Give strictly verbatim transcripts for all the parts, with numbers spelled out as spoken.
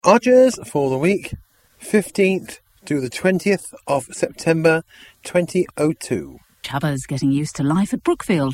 Odgers for the week, fifteenth to the twentieth of September twenty oh two. Chubba's getting used to life at Brookfield.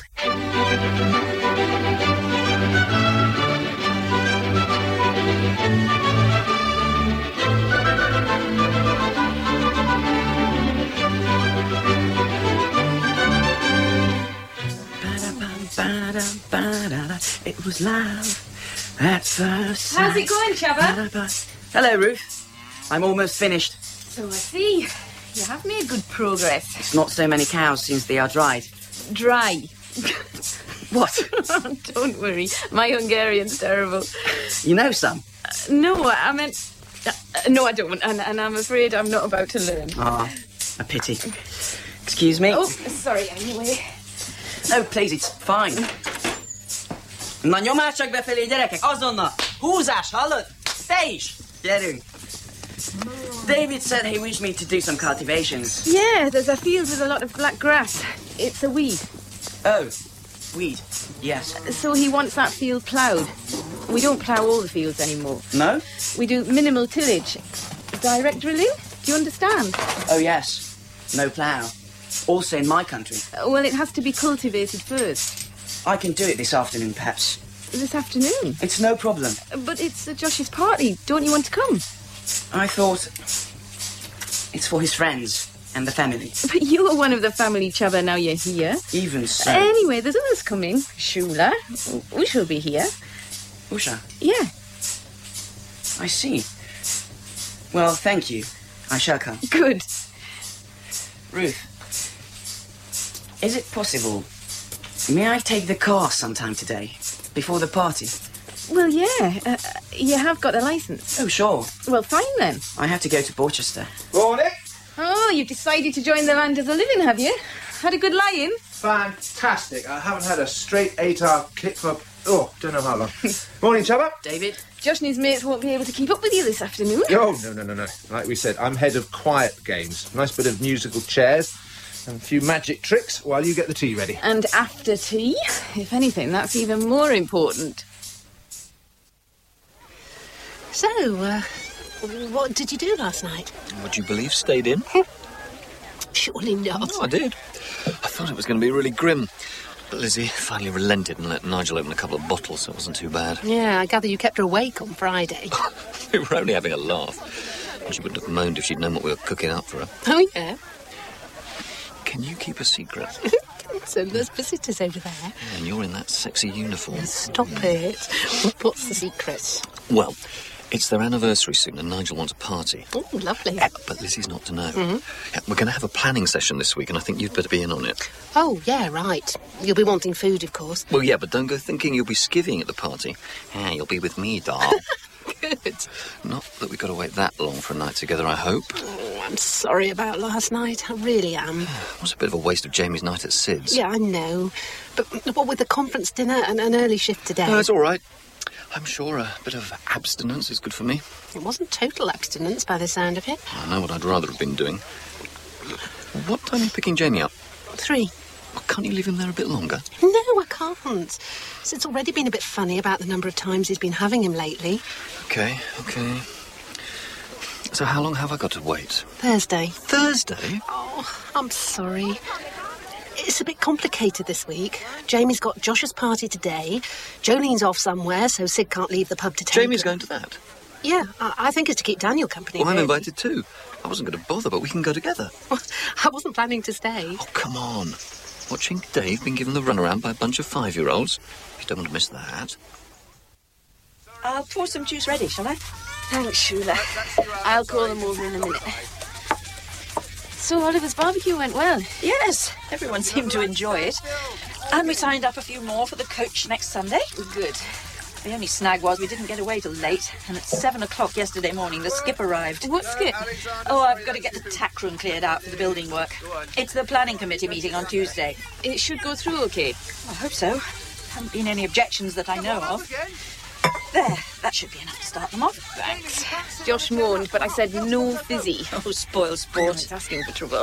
It was love at first sight. How's it going, Chubba? Hello, Ruth. I'm almost finished. So I see. You have made good progress. It's not so many cows since they are dried. Dry. What? Don't worry. My Hungarian's terrible. You know some? Uh, no, I meant... Uh, no, I don't. And, and I'm afraid I'm not about to learn. Ah, a pity. Excuse me. Oh, sorry, anyway. No, please, it's fine. Na nyomássak befelé, gyerekek, azonnal! Húzás, hallod? Te is! Gyerünk! David said he wished me to do some cultivations. Yeah, there's a field with a lot of black grass. It's a weed. Oh, weed, yes. So he wants that field ploughed. We don't plough all the fields anymore. No? We do minimal tillage. Direct drilling? Do you understand? Oh, yes. No plough. Also in my country. Uh, well, it has to be cultivated first. I can do it this afternoon, perhaps. This afternoon? It's no problem. Uh, but it's uh, Josh's party. Don't you want to come? I thought it's for his friends and the family. But you are one of the family, Chubba, now you're here. Even so. Anyway, there's others coming. Shula. We shall be here. Usha? Yeah. I see. Well, thank you. I shall come. Good. Ruth, is it possible... May I take the car sometime today, before the party? Well, yeah. Uh, you have got a licence. Oh, sure. Well, fine then. I have to go to Borchester. Morning. Oh, you've decided to join the land of the living, have you? Had a good lie-in? Fantastic. I haven't had a straight eight-hour kick for, oh, don't know how long. Morning, Chubba. David? Josh and his mates won't be able to keep up with you this afternoon. Oh, no, no, no, no. Like we said, I'm head of quiet games. Nice bit of musical chairs and a few magic tricks while you get the tea ready. And after tea, if anything, that's even more important. So, uh, what did you do last night? Would you believe stayed in? Surely not. Oh, I did. I thought it was going to be really grim. But Lizzie finally relented and let Nigel open a couple of bottles, so it wasn't too bad. Yeah, I gather you kept her awake on Friday. We were only having a laugh. And she wouldn't have moaned if she'd known what we were cooking up for her. Oh, yeah? Can you keep a secret? So there's visitors over there. Yeah, and you're in that sexy uniform. Stop it. What's the secret? Well, it's their anniversary soon and Nigel wants a party. Oh, lovely. Yeah, but Lizzie's not to know. Mm-hmm. Yeah, we're going to have a planning session this week and I think you'd better be in on it. Oh, yeah, right. You'll be wanting food, of course. Well, yeah, but don't go thinking you'll be skivvying at the party. Yeah, you'll be with me, doll. Good. Not that we've got to wait that long for a night together, I hope. Oh, I'm sorry about last night. I really am. It was a bit of a waste of Jamie's night at Sid's. Yeah, I know. But what with the conference dinner and an early shift today? No, it's all right. I'm sure a bit of abstinence is good for me. It wasn't total abstinence by the sound of it. I know what I'd rather have been doing. What time are you picking Jamie up? Three. Well, can't you leave him there a bit longer? No, I can't. It's already been a bit funny about the number of times he's been having him lately. OK, OK. So how long have I got to wait? Thursday. Thursday? Oh, I'm sorry. It's a bit complicated this week. Jamie's got Josh's party today. Jolene's off somewhere, so Sid can't leave the pub to take Jamie's her. going to that? Yeah, I, I think it's to keep Daniel company. Well, I'm really. invited too. I wasn't going to bother, but we can go together. I wasn't planning to stay. Oh, come on. Watching Dave being given the runaround by a bunch of five-year-olds. You don't want to miss that. I'll pour some juice ready, shall I? Thanks, Shula. I'll call them over in a minute. So Oliver's barbecue went well? Yes, everyone seemed to enjoy it. And we signed up a few more for the coach next Sunday. Good. The only snag was we didn't get away till late, and at seven o'clock yesterday morning the skip arrived. What skip? Oh, I've got to get the tack room cleared out for the building work. It's the planning committee meeting on Tuesday. It should go through okay. I hope so. Haven't been any objections that I know of. There, that should be enough to start them off. Thanks. Josh moaned, but I said no fizzy. Oh, spoil Oh, sport. it's asking for trouble.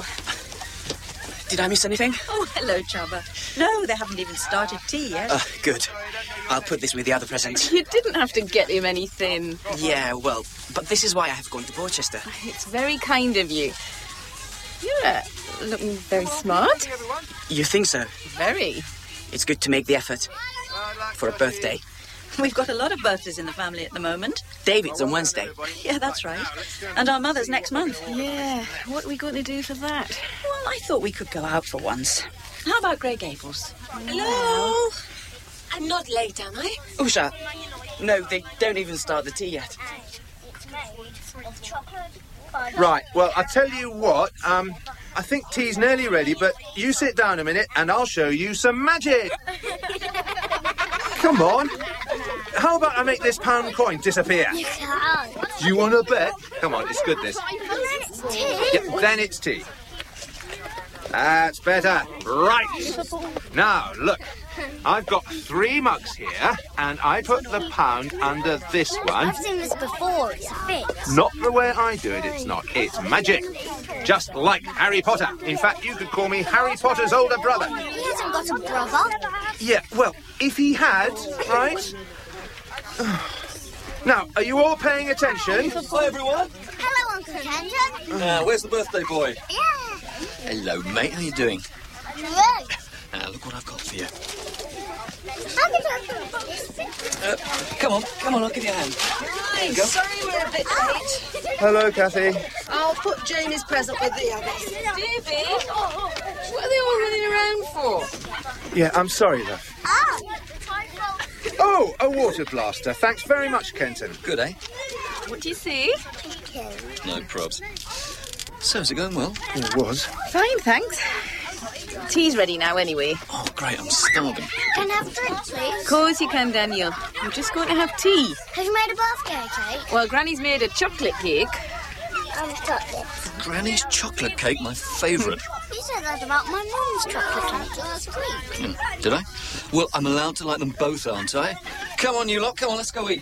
Did I miss anything? Oh, hello, Chubba. No, they haven't even started tea yet. Uh, good. I'll put this with the other presents. You didn't have to get him anything. Yeah, well, but this is why I have gone to Borchester. It's very kind of you. You're uh, looking very smart. You think so? Very. It's good to make the effort for a birthday. We've got a lot of birthdays in the family at the moment. David's on Wednesday. Yeah, that's right. And our mother's next month. Yeah, what are we going to do for that? Well, I thought we could go out for once. How about Grey Gables? Hello? I'm not late, am I? Usha, no, they don't even start the tea yet. Right, well, I tell you what, um, I think tea's nearly ready, but you sit down a minute and I'll show you some magic. Come on. How about I make this pound coin disappear? You can't. Do you want to bet? Come on, it's good, this. It's tea. Yeah, then it's tea. That's better. Right. Now, look. I've got three mugs here, and I put the pound under this one. I've seen this before. It's a fix. Not the way I do it, it's not. It's magic. Just like Harry Potter. In fact, you could call me Harry Potter's older brother. He hasn't got a brother. Yeah, well, if he had, right? Now, are you all paying attention? Hi, everyone. Hello, Uncle Kenton. Uh, where's the birthday boy? Yeah. Hello, mate. How you doing? Right. Uh, look what I've got for you. How did I do this? Uh, come on, come on, I'll give you a hand. Hi, sorry we're a bit late. Hello, Kathy. I'll put Jamie's present with the others. Davy, what are they all running around for? Yeah, I'm sorry, love. Ah. Oh, a water blaster. Thanks very much, Kenton. Good, eh? What do you see? No probs. So, is it going well? It was. Fine, thanks. Tea's ready now, anyway. Oh, great, I'm starving. Can I have drink, please? Of course you can, Daniel. We're just going to have tea. Have you made a birthday cake? Well, Granny's made a chocolate cake. Um, chocolate. Granny's chocolate cake, my favourite. You said that about my mum's chocolate cake last week. Hmm, did I? Well, I'm allowed to like them both, aren't I? Come on, you lot, come on, let's go eat.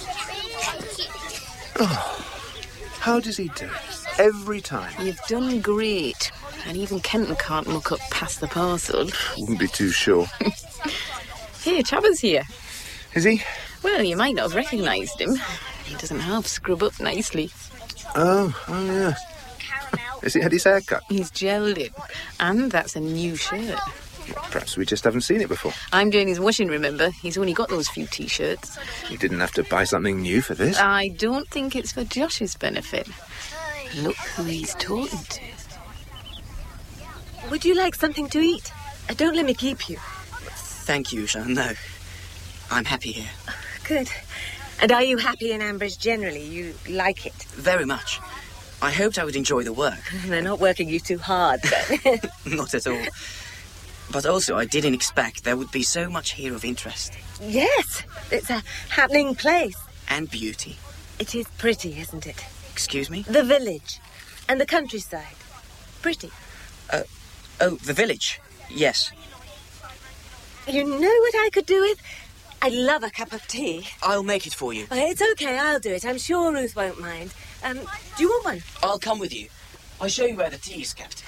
Oh, how does he do? Every time. You've done great. And even Kenton can't look up past the parcel. Wouldn't be too sure. Here, Chapper's here. Is he? Well, you might not have recognised him. He doesn't half scrub up nicely. Oh, oh yeah. Has he had his hair cut? He's gelled it. And that's a new shirt. Perhaps we just haven't seen it before. I'm doing his washing, remember? He's only got those few T-shirts. You didn't have to buy something new for this. I don't think it's for Josh's benefit. Look who he's talking to. Would you like something to eat? Uh, don't let me keep you. Thank you, Usha. No. I'm happy here. Good. And are you happy in Ambridge generally? You like it? Very much. I hoped I would enjoy the work. They're not working you too hard, then. Not at all. But also, I didn't expect there would be so much here of interest. Yes, it's a happening place. And beauty. It is pretty, isn't it? Excuse me? The village and the countryside. Pretty. Uh, oh, the village. Yes. You know what I could do with? I'd love a cup of tea. I'll make it for you. Oh, it's okay, I'll do it. I'm sure Ruth won't mind. Um, do you want one? I'll come with you. I'll show you where the tea is kept.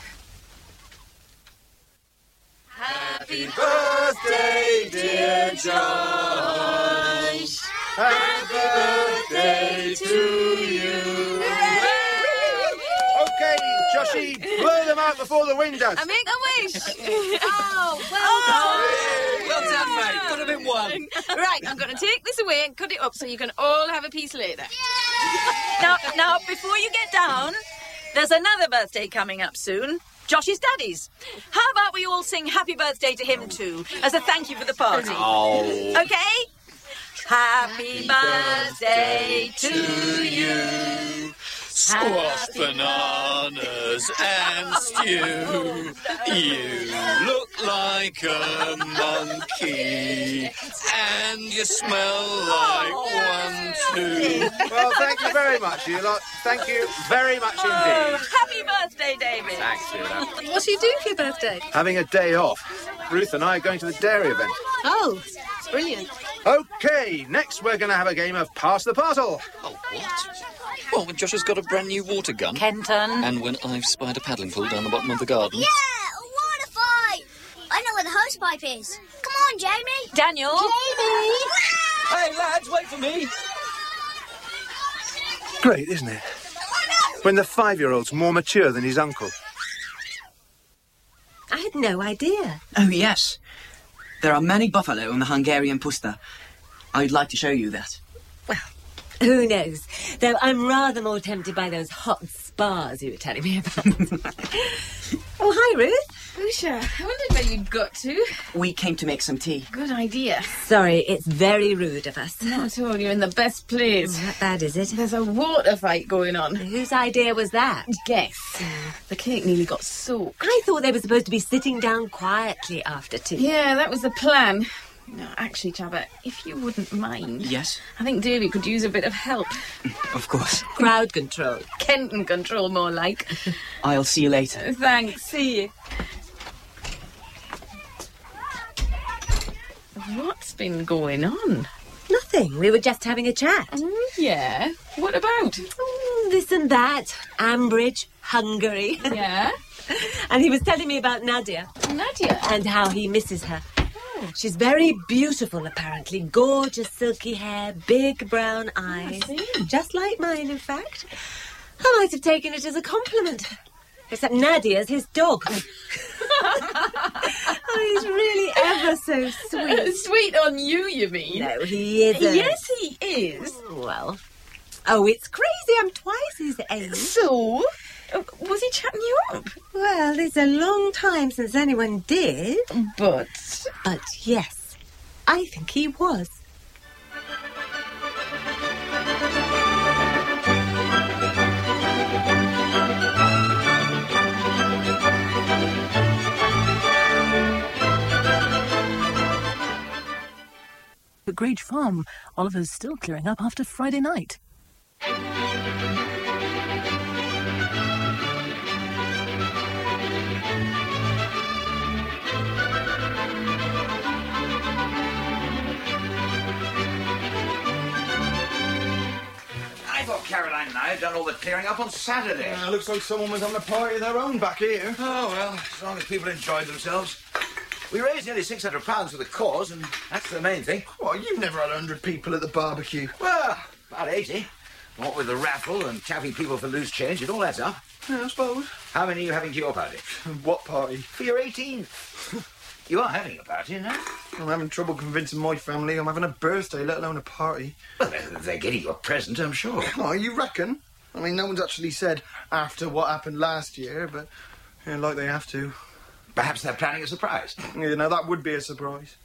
Happy birthday, dear Josh. Happy birthday to you. Okay, Joshy, blow them out before the wind does. I make a wish. Oh, well Oh. Well done, mate. Could have been one. Right, I'm going to take this away and cut it up so you can all have a piece later. Now, now, before you get down, there's another birthday coming up soon. Josh's daddy's. How about we all sing happy birthday to him too, as a thank you for the party? Oh. Okay? Happy birthday to you. Squash, bananas and stew. You look like a monkey. And you smell like one too. Well, thank you very much, you lot. Thank you very much Oh, indeed. happy birthday, David. Thanks, Sheila. What are you doing for your birthday? Having a day off. Ruth and I are going to the dairy event. Oh, brilliant. Okay, next we're going to have a game of Pass the Parcel. Oh, what? Well, when Josh has got a brand new water gun. Kenton. And when I've spied a paddling pool down the bottom of the garden. Yeah, a water fight. I know where the hosepipe is. Come on, Jamie. Daniel. Jamie. Hey, lads, wait for me. Great, isn't it? When the five-year-old's more mature than his uncle. I had no idea. Oh, yes. There are many buffalo in the Hungarian puszta. I'd like to show you that. Well, who knows? Though I'm rather more tempted by those hot spas you were telling me about. Oh, hi, Ruth. Usha, I wondered where you'd got to. We came to make some tea. Good idea. Sorry, it's very rude of us. Not at all, you're in the best place. Not bad, is it? There's a water fight going on. Whose idea was that? Guess. The cake nearly got soaked. I thought they were supposed to be sitting down quietly after tea. Yeah, that was the plan. No, actually, Chaba, if you wouldn't mind. Yes? I think Davy could use a bit of help. Of course. Crowd control. Kenton control, more like. I'll see you later. Thanks. See you. What's been going on? Nothing. We were just having a chat. Oh, yeah? What about? Mm, this and that. Ambridge, Hungary. Yeah? And he was telling me about Nadia. Nadia? And how he misses her. Oh. She's very beautiful, apparently. Gorgeous silky hair, big brown eyes. I see. Just like mine, in fact. I might have taken it as a compliment. Except Nadia's his dog. Oh, he's really ever so sweet. Sweet on you, you mean? No, he isn't. Yes, he is. Well, oh, it's crazy. I'm twice his age. So, uh, was he chatting you up? Well, it's a long time since anyone did. But... But yes, I think he was. At Grange Farm, Oliver's still clearing up after Friday night. I thought Caroline and I had done all the clearing up on Saturday. Uh, looks like someone was having a party of their own back here. Oh, well, as long as people enjoyed themselves. We raised nearly six hundred pounds for the cause, and that's the main thing. Well, you've never had a hundred people at the barbecue. Well, about eighty. What with the raffle and chaffing people for loose change, it all adds up. Yeah, I suppose. How many are you having to your party? What party? For your eighteenth. You are having a party, no? I'm having trouble convincing my family I'm having a birthday, let alone a party. Well, they're, they're getting you a present, I'm sure. Oh, you reckon? I mean, no one's actually said after what happened last year, but yeah, like they have to. Perhaps they're planning a surprise. You know, that would be a surprise.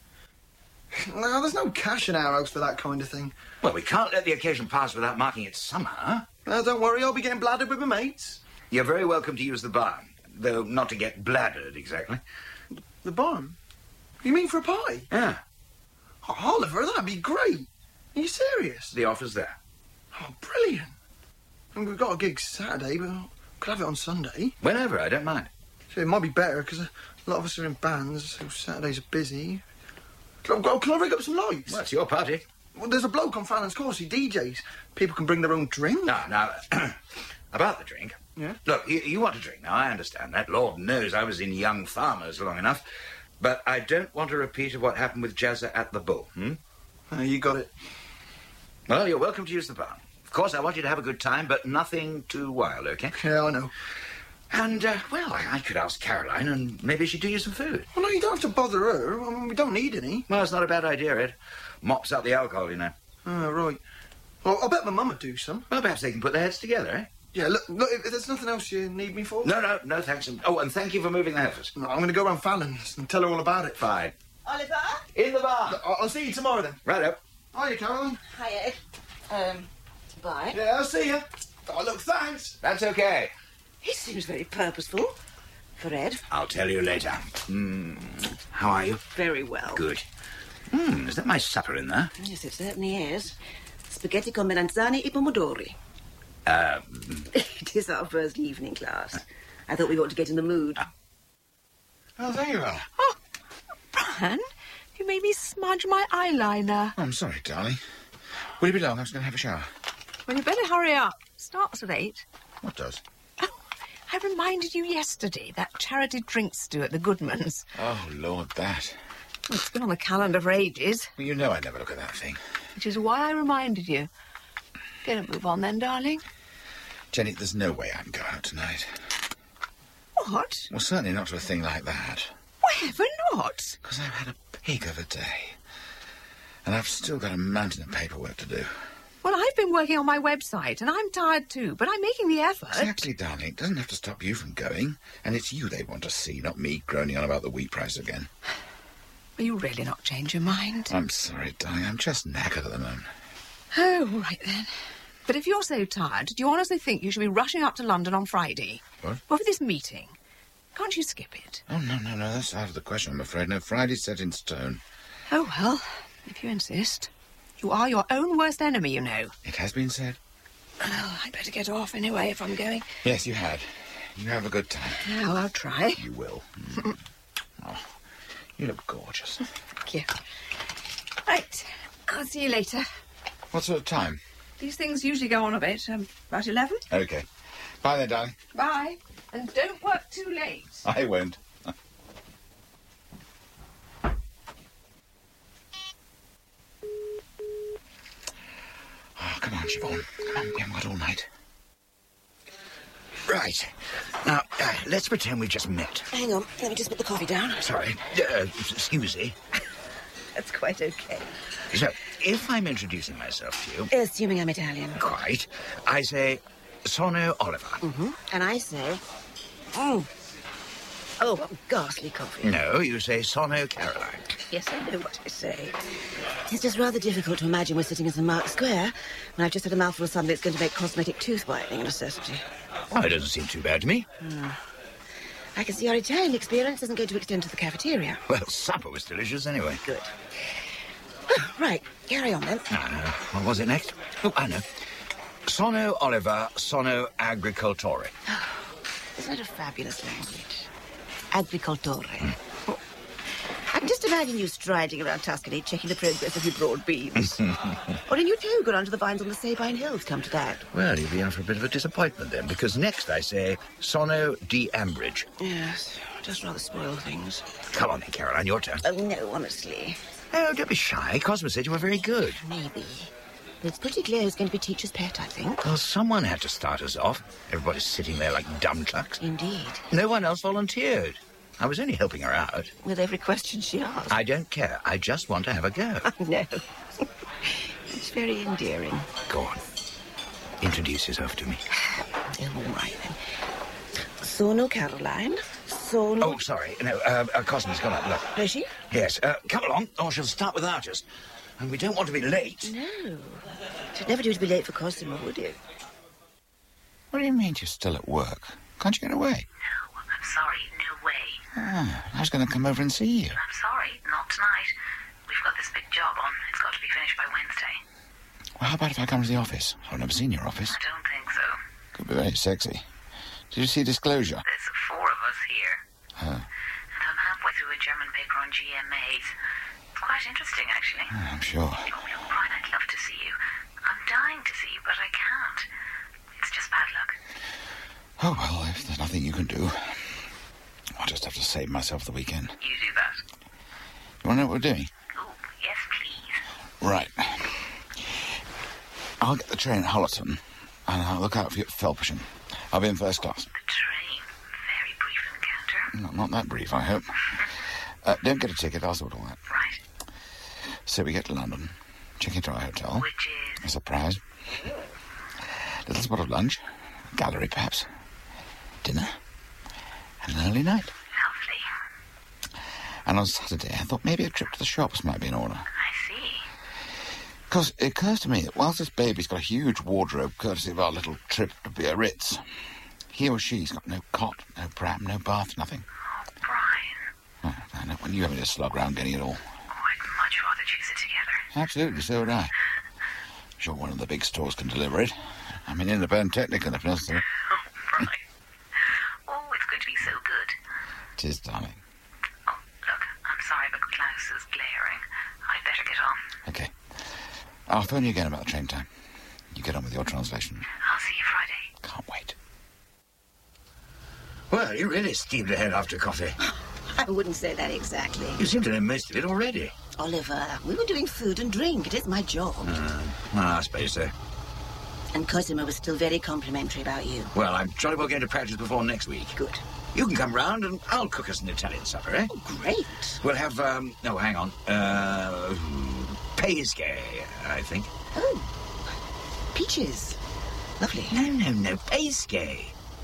No, there's no cash in our house for that kind of thing. Well, we can't let the occasion pass without marking it somehow. No, don't worry, I'll be getting bladdered with my mates. You're very welcome to use the barn, though not to get bladdered, exactly. The barn? You mean for a party? Yeah. Oh, Oliver, that'd be great. Are you serious? The offer's there. Oh, brilliant. I mean, we've got a gig Saturday, but we could have it on Sunday. Whenever, I don't mind. So it might be better, because a lot of us are in bands, so Saturdays are busy. Can I, can I rig up some lights? Well, it's your party. Well, there's a bloke on Fallon's course, he D Js. People can bring their own drink. No, now, about the drink. Yeah? Look, you, you want a drink. Now, I understand that. Lord knows I was in Young Farmers long enough. But I don't want a repeat of what happened with Jazza at the Bull, hmm? Oh, you got it. Well, you're welcome to use the barn. Of course, I want you to have a good time, but nothing too wild, OK? Yeah, I know. And, uh, well, I, I could ask Caroline, and maybe she'd do you some food. Well, no, you don't have to bother her. I mean, we don't need any. Well, it's not a bad idea, Ed. Mops up the alcohol, you know. Oh, right. Well, I bet my mum would do some. Well, perhaps they can put their heads together, eh? Yeah, look, look, if there's nothing else you need me for... No, no, no, thanks. Oh, and thank you for moving the heifers. No, I'm going to go around Fallon's and tell her all about it. Fine. Oliver? In the bar. I'll, I'll see you tomorrow, then. Righto. Hiya, Caroline. Hi, Ed. Um, bye. Yeah, I'll see you. Oh, look, thanks. That's okay. He seems very purposeful. For Ed. I'll tell you later. Mm. How are you? Very well. Good. Hmm, is that my supper in there? Yes, it certainly is. Spaghetti con melanzane e pomodori. Uh, It is our first evening class. I thought we ought to get in the mood. oh, there you are. Oh, Brian, you made me smudge my eyeliner. Oh, I'm sorry, darling. Will you be long? I was going to have a shower. Well, you better hurry up. Starts at eight. What does? I reminded you yesterday, that charity drinks do at the Goodmans. Oh, Lord, that. Well, it's been on the calendar for ages. Well, you know I never look at that thing. which is why I reminded you. Get a move on then, darling. Jenny, there's no way I can go out tonight. What? Well, certainly not to a thing like that. Why ever not? Because I've had a pig of a day. And I've still got a mountain of paperwork to do. Well, I've been working on my website, and I'm tired too, but I'm making the effort. Exactly, darling. It doesn't have to stop you from going. And it's you they want to see, not me groaning on about the wheat price again. Will you really not change your mind? I'm sorry, darling. I'm just knackered at the moment. Oh, all right then. But if you're so tired, do you honestly think you should be rushing up to London on Friday? What? Well, for this meeting. Can't you skip it? Oh, no, no, no. That's out of the question, I'm afraid. No, Friday's set in stone. Oh, well, if you insist. You are your own worst enemy, you know. It has been said. Oh, I'd better get off anyway if I'm going. Yes, you had. You have a good time. Oh, I'll try. You will. Mm. Oh, you look gorgeous. Thank you. Right, I'll see you later. What sort of time? These things usually go on a bit. Um, about eleven. OK. Bye then, darling. Bye. And don't work too late. I won't. Oh, come on, Siobhan. Come on, we haven't got all night. Right. Now, uh, let's pretend we just met. Hang on, let me just put the coffee down. Sorry. Uh, excuse me. That's quite okay. So, if I'm introducing myself to you... Assuming I'm Italian. Quite. I say, Sono Oliver. Mm-hmm. And I say... Mm. Oh, what ghastly coffee. No, you say Sono Caroline. Yes, I know what I say. It's just rather difficult to imagine we're sitting in St Mark's Square when I've just had a mouthful of something that's going to make cosmetic tooth whitening a necessity. Well, it doesn't seem too bad to me. Hmm. I can see your Italian experience isn't going to extend to the cafeteria. Well, supper was delicious anyway. Good. Oh, right, carry on then. Uh, what was it next? Oh, I know. Sono Oliver, Sono Agricoltore. Oh, isn't that a fabulous language? Agricoltore. Mm. Oh. I can just imagine you striding around Tuscany, checking the progress of your broad beans. Or in your toga under the vines on the Sabine Hills, come to that. Well, you'll be in for a bit of a disappointment then, because next I say Sono di Ambridge. Yes, just rather spoil things. Come on then, Caroline, your turn. Oh, no, honestly. Oh, don't be shy. Cosmo said you were very good. Maybe. But it's pretty clear who's going to be teacher's pet, I think. Well, someone had to start us off. Everybody's sitting there like dumb trucks. Indeed. No one else volunteered. I was only helping her out. With every question she asked. I don't care. I just want to have a go. I know. It's very endearing. Go on. Introduce yourself to me. Oh, all right, then. Sono Caroline. Sono... Oh, sorry. No, uh, uh, Cosmo's gone up. Look. Has she? Yes. Uh, come along, or she'll start without us. And we don't want to be late. No. She'd never do to be late for Cosimo, would you? What do you mean you're still at work? Can't you get away? No, I'm sorry. No way. Ah, I was going to come over and see you. I'm sorry. Not tonight. We've got this big job on. It's got to be finished by Wednesday. Well, how about if I come to the office? I've never seen your office. I don't think so. Could be very sexy. Did you see Disclosure? There's four of us here. Huh. And I'm halfway through a German paper on G M As. It's quite interesting, actually. Oh, I'm sure. Oh, look, Brian, I'd love to see you. I'm dying to see you, but I can't. It's just bad luck. Oh, well, if there's nothing you can do, I'll just have to save myself the weekend. You do that. You want to know what we're doing? Oh, yes, please. Right. I'll get the train at Hollerton, and I'll look out for you at Felpersham. I'll be in first class. The train. Very brief encounter. Not, not that brief, I hope. uh, don't get a ticket, I'll sort all that. Right. So we get to London, check into our hotel. Which is? A surprise. Little spot of lunch. Gallery, perhaps. Dinner. And an early night. Lovely. And on Saturday, I thought maybe a trip to the shops might be in order. I see. Because it occurs to me that whilst this baby's got a huge wardrobe courtesy of our little trip to Biarritz, he or she's got no cot, no pram, no bath, nothing. Oh, Brian. Oh, I know when you have me to slog around getting it all. Oh, I'd much rather choose it together. Absolutely, so would I. Sure, one of the big stores can deliver it. I mean, independent technical if necessary. Oh, Brian. Oh, it's going to be so good. Tis, darling. Oh, look, I'm sorry, but Klaus is glaring. I'd better get on. Okay. I'll phone you again about the train time. You get on with your translation. I'll see you Friday. Can't wait. Well, you really steamed ahead after coffee. I I wouldn't say that exactly. You seem to know most of it already. Oliver, we were doing food and drink. It is my job. Uh, well, I suppose so. And Cosimo was still very complimentary about you. Well, I'm jolly well going to practice before next week. Good. You can come round and I'll cook us an Italian supper, eh? Oh, great. We'll have, um... Oh, hang on. Uh... Pesche, I think. Oh. Peaches. Lovely. No, no, no. Pesche.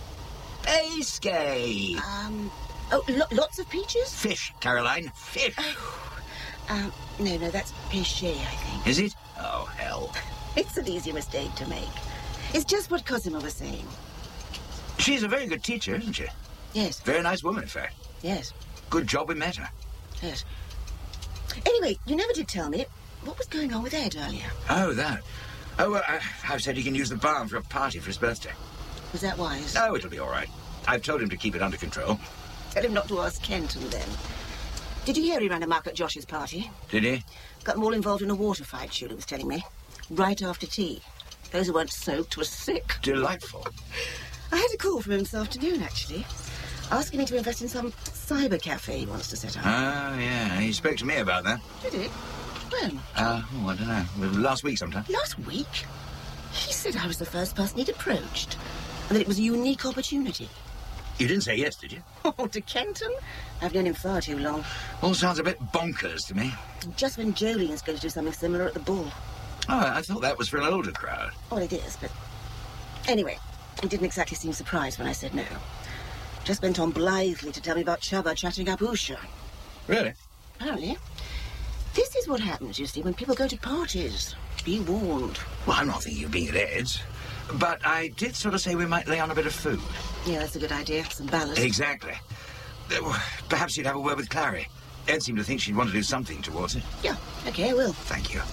Pesche. Um... Oh, lo lots of peaches? Fish, Caroline. Fish. Oh. Um, no, no, that's péché, I think. Is it? Oh, hell. It's an easy mistake to make. It's just what Cosimo was saying. She's a very good teacher, isn't she? Yes. Very nice woman, in fact. Yes. Good job we met her. Yes. Anyway, you never did tell me. What was going on with Ed earlier? Oh, that. Oh, well, I, I've said he can use the barn for a party for his birthday. Was that wise? Oh, it'll be all right. I've told him to keep it under control. Tell him not to ask Kenton, then. Did you hear he ran amok at Josh's party? Did he? Got them all involved in a water fight, Shula was telling me. Right after tea. Those who weren't soaked were sick. Delightful. I had a call from him this afternoon, actually. Asking me to invest in some cyber cafe he wants to set up. Oh, yeah. He spoke to me about that. Did he? When? Uh, oh, I don't know. Last week sometime. Last week? He said I was the first person he'd approached. And that it was a unique opportunity. You didn't say yes, did you? Oh, to Kenton? I've known him far too long. All sounds a bit bonkers to me. Just when Jolene's going to do something similar at the Bull. Oh, I thought that was for an older crowd. Well, it is, but... Anyway, he didn't exactly seem surprised when I said no. Just went on blithely to tell me about Chava chatting up Usha. Really? Apparently. This is what happens, you see, when people go to parties. Be warned. Well, I'm not thinking of being at Ed's. But I did sort of say we might lay on a bit of food. Yeah, that's a good idea. Some ballast. Exactly. Uh, perhaps you'd have a word with Clary. Ed seemed to think she'd want to do something towards it. Yeah, okay, I will. Thank you.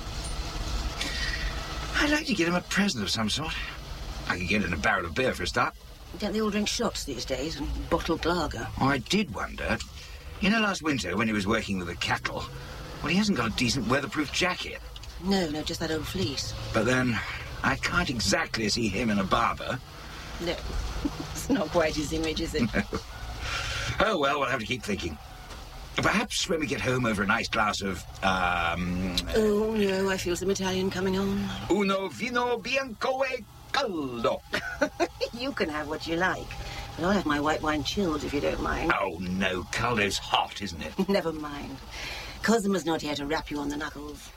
I'd like to get him a present of some sort. I could get in a barrel of beer for a start. Don't they all drink shots these days and bottled lager? Oh, I did wonder. You know, last winter when he was working with the cattle, well, he hasn't got a decent weatherproof jacket. No, no, just that old fleece. But then, I can't exactly see him in a barber. No, it's not quite his image, is it? No. Oh, well, we'll have to keep thinking. Perhaps when we get home over a nice glass of, um... Oh, no, I feel some Italian coming on. Uno vino bianco e caldo. You can have what you like. But I'll have my white wine chilled, if you don't mind. Oh, no, caldo's hot, isn't it? Never mind. Cosimo's not here to rap you on the knuckles.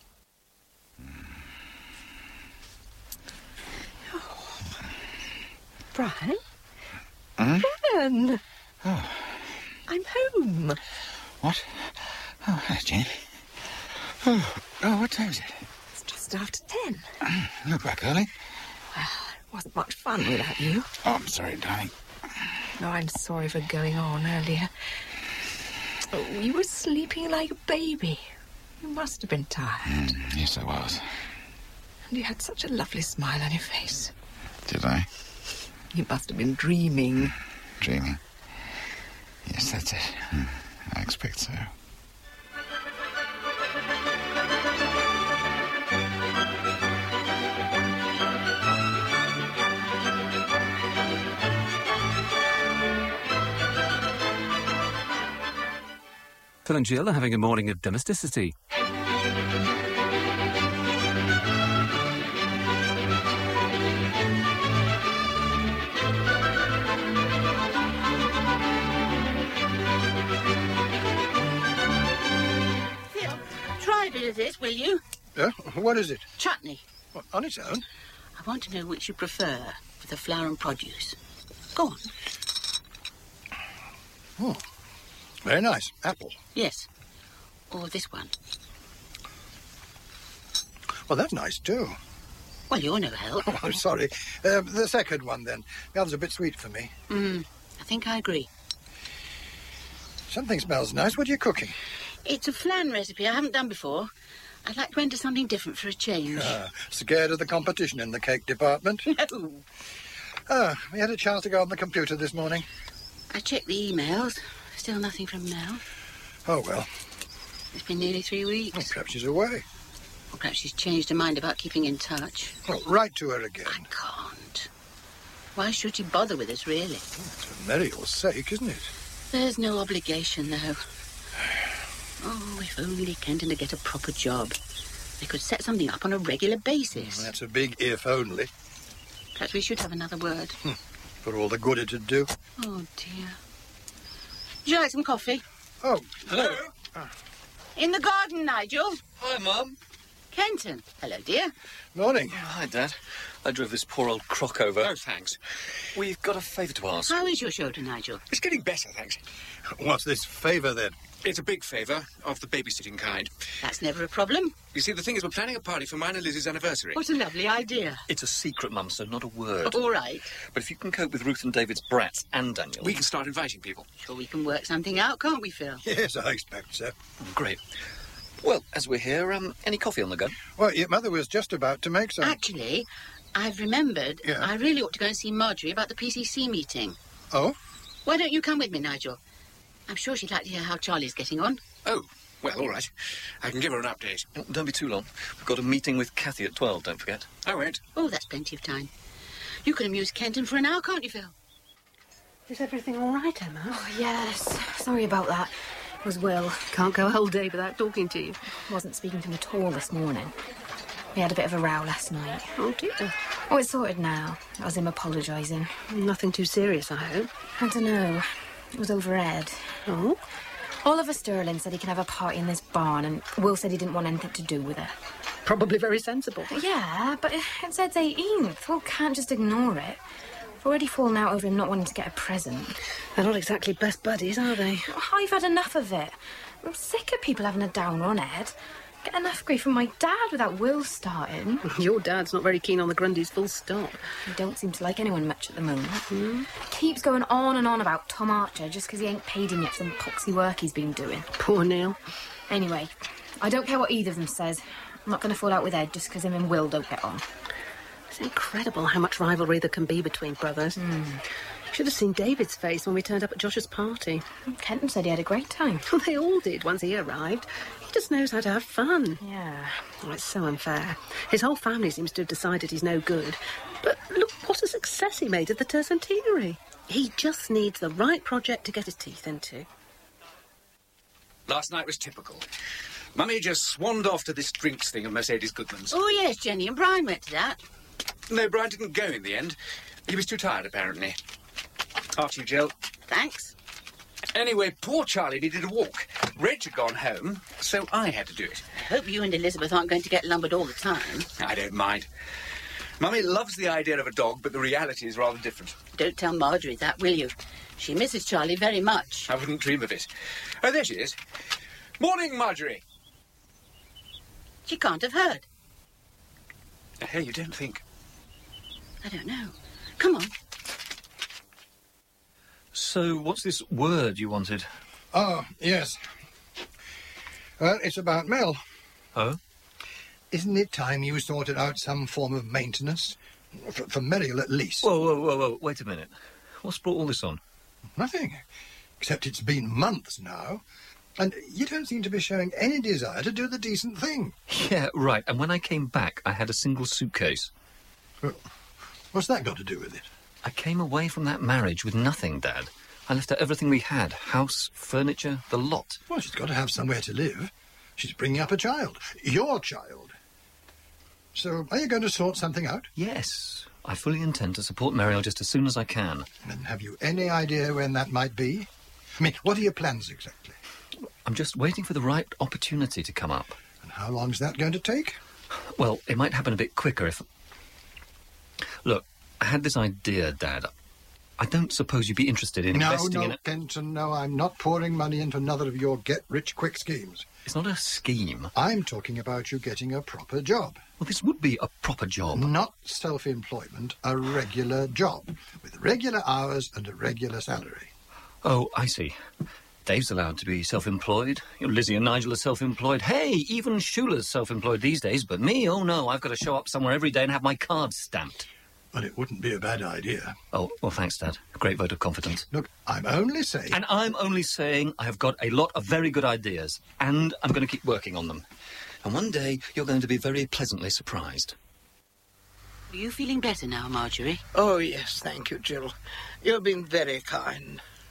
Brian? Hmm? Brian! Oh. I'm home. What? Oh, hello, Jane. Oh, oh, what time is it? It's just after ten. Mm, you're back early. Well, it wasn't much fun without you. Oh, I'm sorry, darling. No, I'm sorry for going on earlier. Oh, you were sleeping like a baby. You must have been tired. Mm, yes, I was. And you had such a lovely smile on your face. Did I? You must have been dreaming. Dreaming? Yes, that's it. Mm, I expect so. Phil and Jill are having a morning of domesticity. Try a bit of this, will you? Yeah? What is it? Chutney. What, on its own? I want to know which you prefer for the flour and produce. Go on. Oh, very nice. Apple. Yes. Or this one. Well, that's nice, too. Well, you're no help. Oh, I'm sorry. Uh, the second one, then. The other's a bit sweet for me. Hmm. I think I agree. Something smells nice. What are you cooking? It's a flan recipe I haven't done before. I'd like to enter something different for a change. Ah, scared of the competition in the cake department? No. Ah, we had a chance to go on the computer this morning. I checked the emails. Still nothing from Mel. Oh, well. It's been nearly three weeks. Well, perhaps she's away. Or perhaps she's changed her mind about keeping in touch. Well, write to her again. I can't. Why should she bother with us, really? It's for Muriel's sake, isn't it? There's no obligation, though. Oh, if only Kenton would get a proper job. They could set something up on a regular basis. That's a big if only. Perhaps we should have another word. For all the good it'd do. Oh, dear. Would you like some coffee? Oh, hello. In the garden, Nigel. Hi, Mum. Kenton. Hello, dear. Morning. Oh, hi, Dad. I drove this poor old crock over. Oh, thanks. We've got a favour to ask. How is your shoulder, Nigel? It's getting better, thanks. What's this favour, then? It's a big favour, of the babysitting kind. That's never a problem. You see, the thing is, we're planning a party for mine and Lizzie's anniversary. What a lovely idea. It's a secret, Mum, so not a word. All right. But if you can cope with Ruth and David's brats and Daniel... We can start inviting people. Sure we can work something out, can't we, Phil? Yes, I expect so. Great. Well, as we're here, um, any coffee on the go? Well, your mother was just about to make some. Actually, I've remembered Yeah. I really ought to go and see Marjorie about the P C C meeting. Oh? Why don't you come with me, Nigel? I'm sure she'd like to hear how Charlie's getting on. Oh, well, all right. I can give her an update. Don't be too long. We've got a meeting with Kathy at twelve, don't forget. I won't. Oh, that's plenty of time. You can amuse Kenton for an hour, can't you, Phil? Is everything all right, Emma? Oh, yes. Sorry about that. It was Will. Can't go a whole day without talking to you. Wasn't speaking to him at all this morning. We had a bit of a row last night. Oh, dear. Oh, it's sorted now. That was him apologising. Nothing too serious, I hope. I don't know. It was over Ed. Oh? Oliver Sterling said he can have a party in this barn, and Will said he didn't want anything to do with it. Probably very sensible. Yeah, but it's Ed's eighteenth. Will can't just ignore it. I've already fallen out over him not wanting to get a present. They're not exactly best buddies, are they? I've had enough of it. I'm sick of people having a downer on Ed. Get enough grief from my dad without Will starting. Your dad's not very keen on the Grundys, full stop. He don't seem to like anyone much at the moment. Mm. Keeps going on and on about Tom Archer just because he ain't paid him yet for some poxy work he's been doing. Poor Neil. Anyway, I don't care what either of them says. I'm not going to fall out with Ed just because him and Will don't get on. It's incredible how much rivalry there can be between brothers. Mm. You should have seen David's face when we turned up at Josh's party. Kenton said he had a great time. Well, they all did once he arrived. He just knows how to have fun. Yeah. Oh, it's so unfair. His whole family seems to have decided he's no good. But look what a success he made at the tercentenary. He just needs the right project to get his teeth into. Last night was typical. Mummy just swanned off to this drinks thing of Mercedes Goodman's. Oh, yes, Jenny and Brian went to that. No, Brian didn't go in the end. He was too tired, apparently. After you, Jill. Thanks. Anyway, poor Charlie needed a walk. Reg had gone home, so I had to do it. I hope you and Elizabeth aren't going to get lumbered all the time. I don't mind. Mummy loves the idea of a dog, but the reality is rather different. Don't tell Marjorie that, will you? She misses Charlie very much. I wouldn't dream of it. Oh, there she is. Morning, Marjorie. She can't have heard. Hey, you don't think? I don't know. Come on. So, what's this word you wanted? Oh, yes. Well, it's about Mel. Oh? Isn't it time you sorted out some form of maintenance? For, for Muriel, at least. Whoa, whoa, whoa, whoa, wait a minute. What's brought all this on? Nothing. Except it's been months now. And you don't seem to be showing any desire to do the decent thing. Yeah, right. And when I came back, I had a single suitcase. Well, what's that got to do with it? I came away from that marriage with nothing, Dad. I left her everything we had. House, furniture, the lot. Well, she's got to have somewhere to live. She's bringing up a child. Your child. So, are you going to sort something out? Yes. I fully intend to support Muriel just as soon as I can. And have you any idea when that might be? I mean, what are your plans exactly? I'm just waiting for the right opportunity to come up. And how long's that going to take? Well, it might happen a bit quicker if... Look, I had this idea, Dad. I don't suppose you'd be interested in no, investing no, in... No, Kenton, no, I'm not pouring money into another of your get-rich-quick schemes. It's not a scheme. I'm talking about you getting a proper job. Well, this would be a proper job. Not self-employment, a regular job, with regular hours and a regular salary. Oh, I see. Dave's allowed to be self-employed. You know, Lizzie and Nigel are self-employed. Hey, even Shula's self-employed these days. But me, oh no, I've got to show up somewhere every day and have my card stamped. Well, it wouldn't be a bad idea. Oh, well, thanks, Dad. A great vote of confidence. Look, I'm only saying... And I'm only saying I have got a lot of very good ideas, and I'm going to keep working on them. And one day, you're going to be very pleasantly surprised. Are you feeling better now, Marjorie? Oh, yes, thank you, Jill. You've been very kind.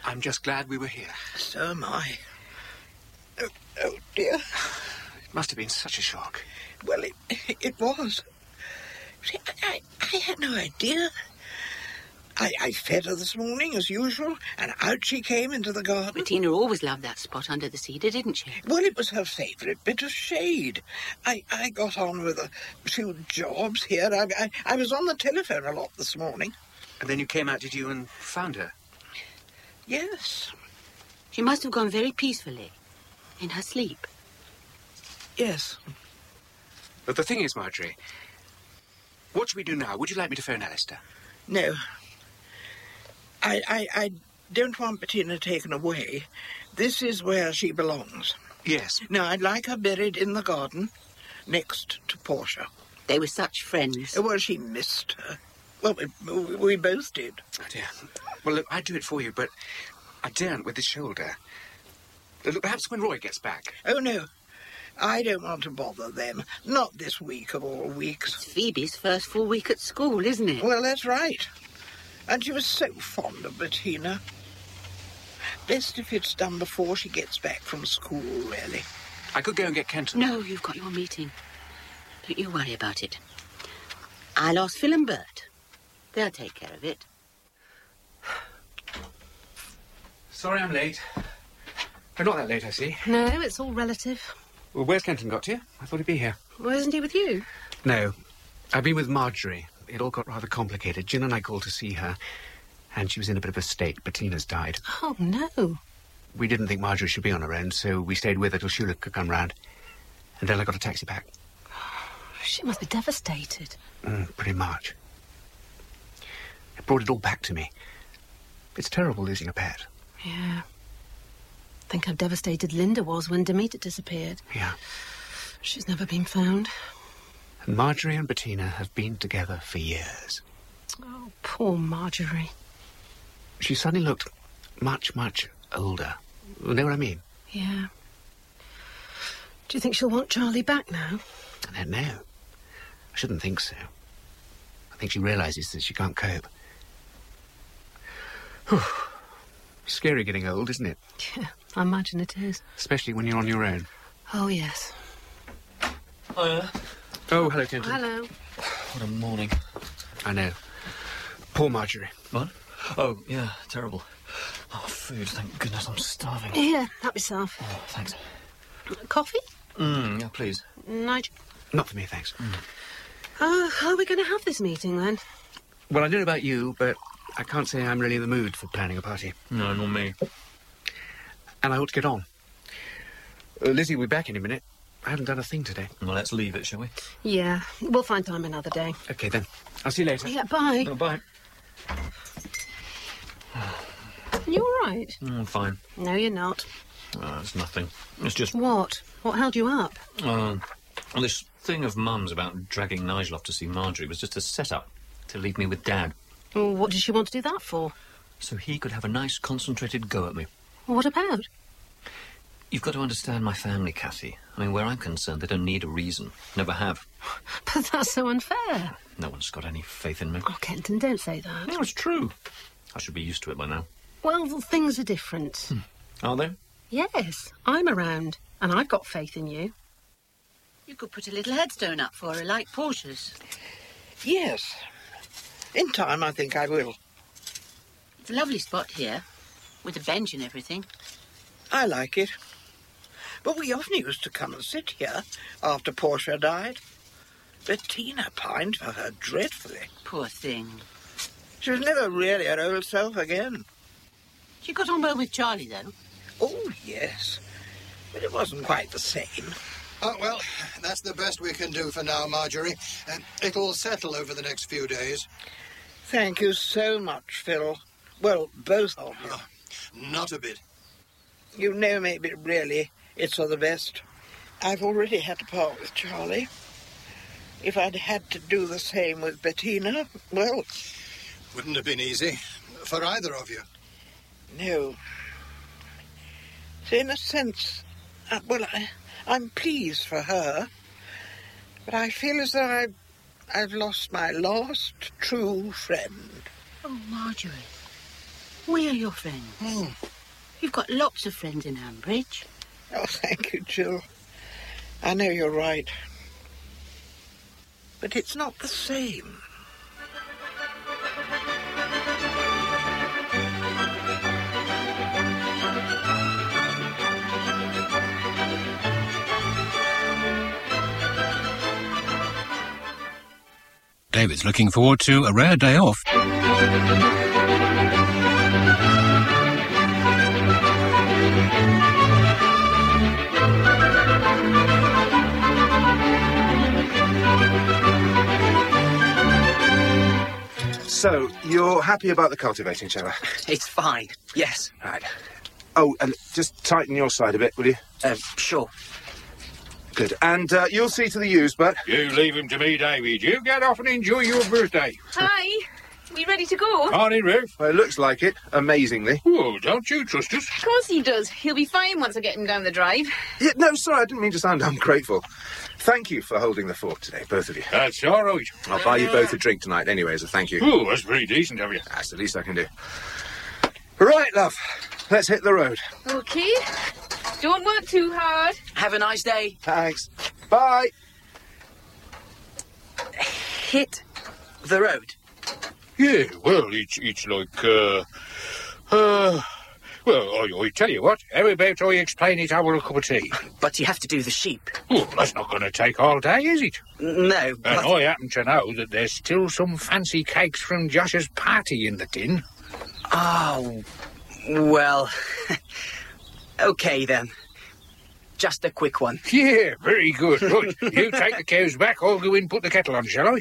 I'm just glad we were here. So am I. Oh, oh dear. It must have been such a shock. Well, it, it was. See, I, I had no idea. I, I fed her this morning, as usual, and out she came into the garden. Bettina always loved that spot under the cedar, didn't she? Well, it was her favourite bit of shade. I, I got on with a few jobs here. I, I, I was on the telephone a lot this morning. And then you came out, did you, and found her? Yes. She must have gone very peacefully, in her sleep. Yes. But the thing is, Marjorie, what should we do now? Would you like me to phone Alistair? No. I, I, I don't want Bettina taken away. This is where she belongs. Yes. Now, I'd like her buried in the garden, next to Portia. They were such friends. Well, she missed her. Well, we, we both did. Oh, dear. Well, look, I'd do it for you, but I daren't with the shoulder. Look, perhaps when Roy gets back. Oh, no. I don't want to bother them. Not this week of all weeks. It's Phoebe's first full week at school, isn't it? Well, that's right. And she was so fond of Bettina. Best if it's done before she gets back from school, really. I could go and get Kenton. No, you've got your meeting. Don't you worry about it. I'll ask Phil and Bert. They'll take care of it. Sorry I'm late. Oh, not that late, I see. No, it's all relative. Well, where's Kenton got to? I thought he'd be here. Well, isn't he with you? No. I've been with Marjorie. It all got rather complicated. Gin and I called to see her, and she was in a bit of a state. Bettina's died. Oh, no. We didn't think Marjorie should be on her own, so we stayed with her till Shula could come round. And then I got a taxi back. She must be devastated. Mm, pretty much. It brought it all back to me. It's terrible losing a pet. Yeah. Think how devastated Linda was when Demeter disappeared. Yeah. She's never been found. And Marjorie and Bettina have been together for years. Oh, poor Marjorie. She suddenly looked much, much older. You know what I mean? Yeah. Do you think she'll want Charlie back now? I don't know. I shouldn't think so. I think she realises that she can't cope. Whew. Scary getting old, isn't it? Yeah, I imagine it is. Especially when you're on your own. Oh, yes. Hiya. Oh, hello, Kenton. Hello. What a morning. I know. Poor Marjorie. What? Oh, yeah, terrible. Oh, food, thank goodness, I'm starving. Here, help yourself. Oh, thanks. Coffee? Mm, yeah, please. Nigel? Not for me, thanks. Mm. Uh, how are we going to have this meeting, then? Well, I don't know about you, but I can't say I'm really in the mood for planning a party. No, not me. And I ought to get on. Uh, Lizzie will be back in a minute. I haven't done a thing today. Well, let's leave it, shall we? Yeah, we'll find time another day. OK, then. I'll see you later. Yeah, bye. Oh, bye. You all right? Mm, I'm fine. No, you're not. Oh, it's nothing. It's just... What? What held you up? Um, well, this thing of Mum's about dragging Nigel off to see Marjorie was just a set-up to leave me with Dad. Well, what did she want to do that for? So he could have a nice, concentrated go at me. What about? You've got to understand my family, Kathy. I mean, where I'm concerned, they don't need a reason. Never have. But that's so unfair. No one's got any faith in me. Oh, Kenton, don't say that. No, it's true. I should be used to it by now. Well, things are different. Hmm. Are they? Yes, I'm around, and I've got faith in you. You could put a little headstone up for her, like Portia's. Yes. In time, I think I will. It's a lovely spot here, with a bench and everything. I like it. But we often used to come and sit here after Portia died. Bettina pined for her dreadfully. Poor thing. She was never really her old self again. She got on well with Charlie, though. Oh, yes. But it wasn't quite the same. Oh, well, that's the best we can do for now, Marjorie. Uh, it'll settle over the next few days. Thank you so much, Phil. Well, both of you. Oh, not a bit. You know, maybe really it's for the best. I've already had to part with Charlie. If I'd had to do the same with Bettina, well... Wouldn't have been easy for either of you. No. So in a sense, uh, well, I, I'm pleased for her, but I feel as though I've, I've lost my last true friend. Oh, Marjorie. We are your friends. Mm. You've got lots of friends in Ambridge. Oh, thank you, Jill. I know you're right. But it's not the same. David's looking forward to a rare day off. So, you're happy about the cultivating shower? It's fine, yes. Right. Oh, and just tighten your side a bit, will you? Uh, sure. Good. And uh, you'll see to the ewes, Bert. You leave him to me, David. You get off and enjoy your birthday. Hi. We ready to go? Morning, Ruth. Well, it looks like it, amazingly. Oh, don't you trust us? Of course he does. He'll be fine once I get him down the drive. Yeah, no, sorry, I didn't mean to sound ungrateful. Thank you for holding the fort today, both of you. That's all right. I'll buy you both a drink tonight anyway as a thank you. Oh, that's very decent of you. That's the least I can do. Right, love. Let's hit the road. Okay. Don't work too hard. Have a nice day. Thanks. Bye. Hit the road. Yeah, well, it's it's like, uh... Uh... Well, I, I tell you what, how about I explain it over a cup of tea? But you have to do the sheep. Well, that's not going to take all day, is it? No, but... And I happen to know that there's still some fancy cakes from Josh's party in the tin. Oh, well... OK, then. Just a quick one. Yeah, very good. Right, you take the cows back, I'll go in and put the kettle on, shall I?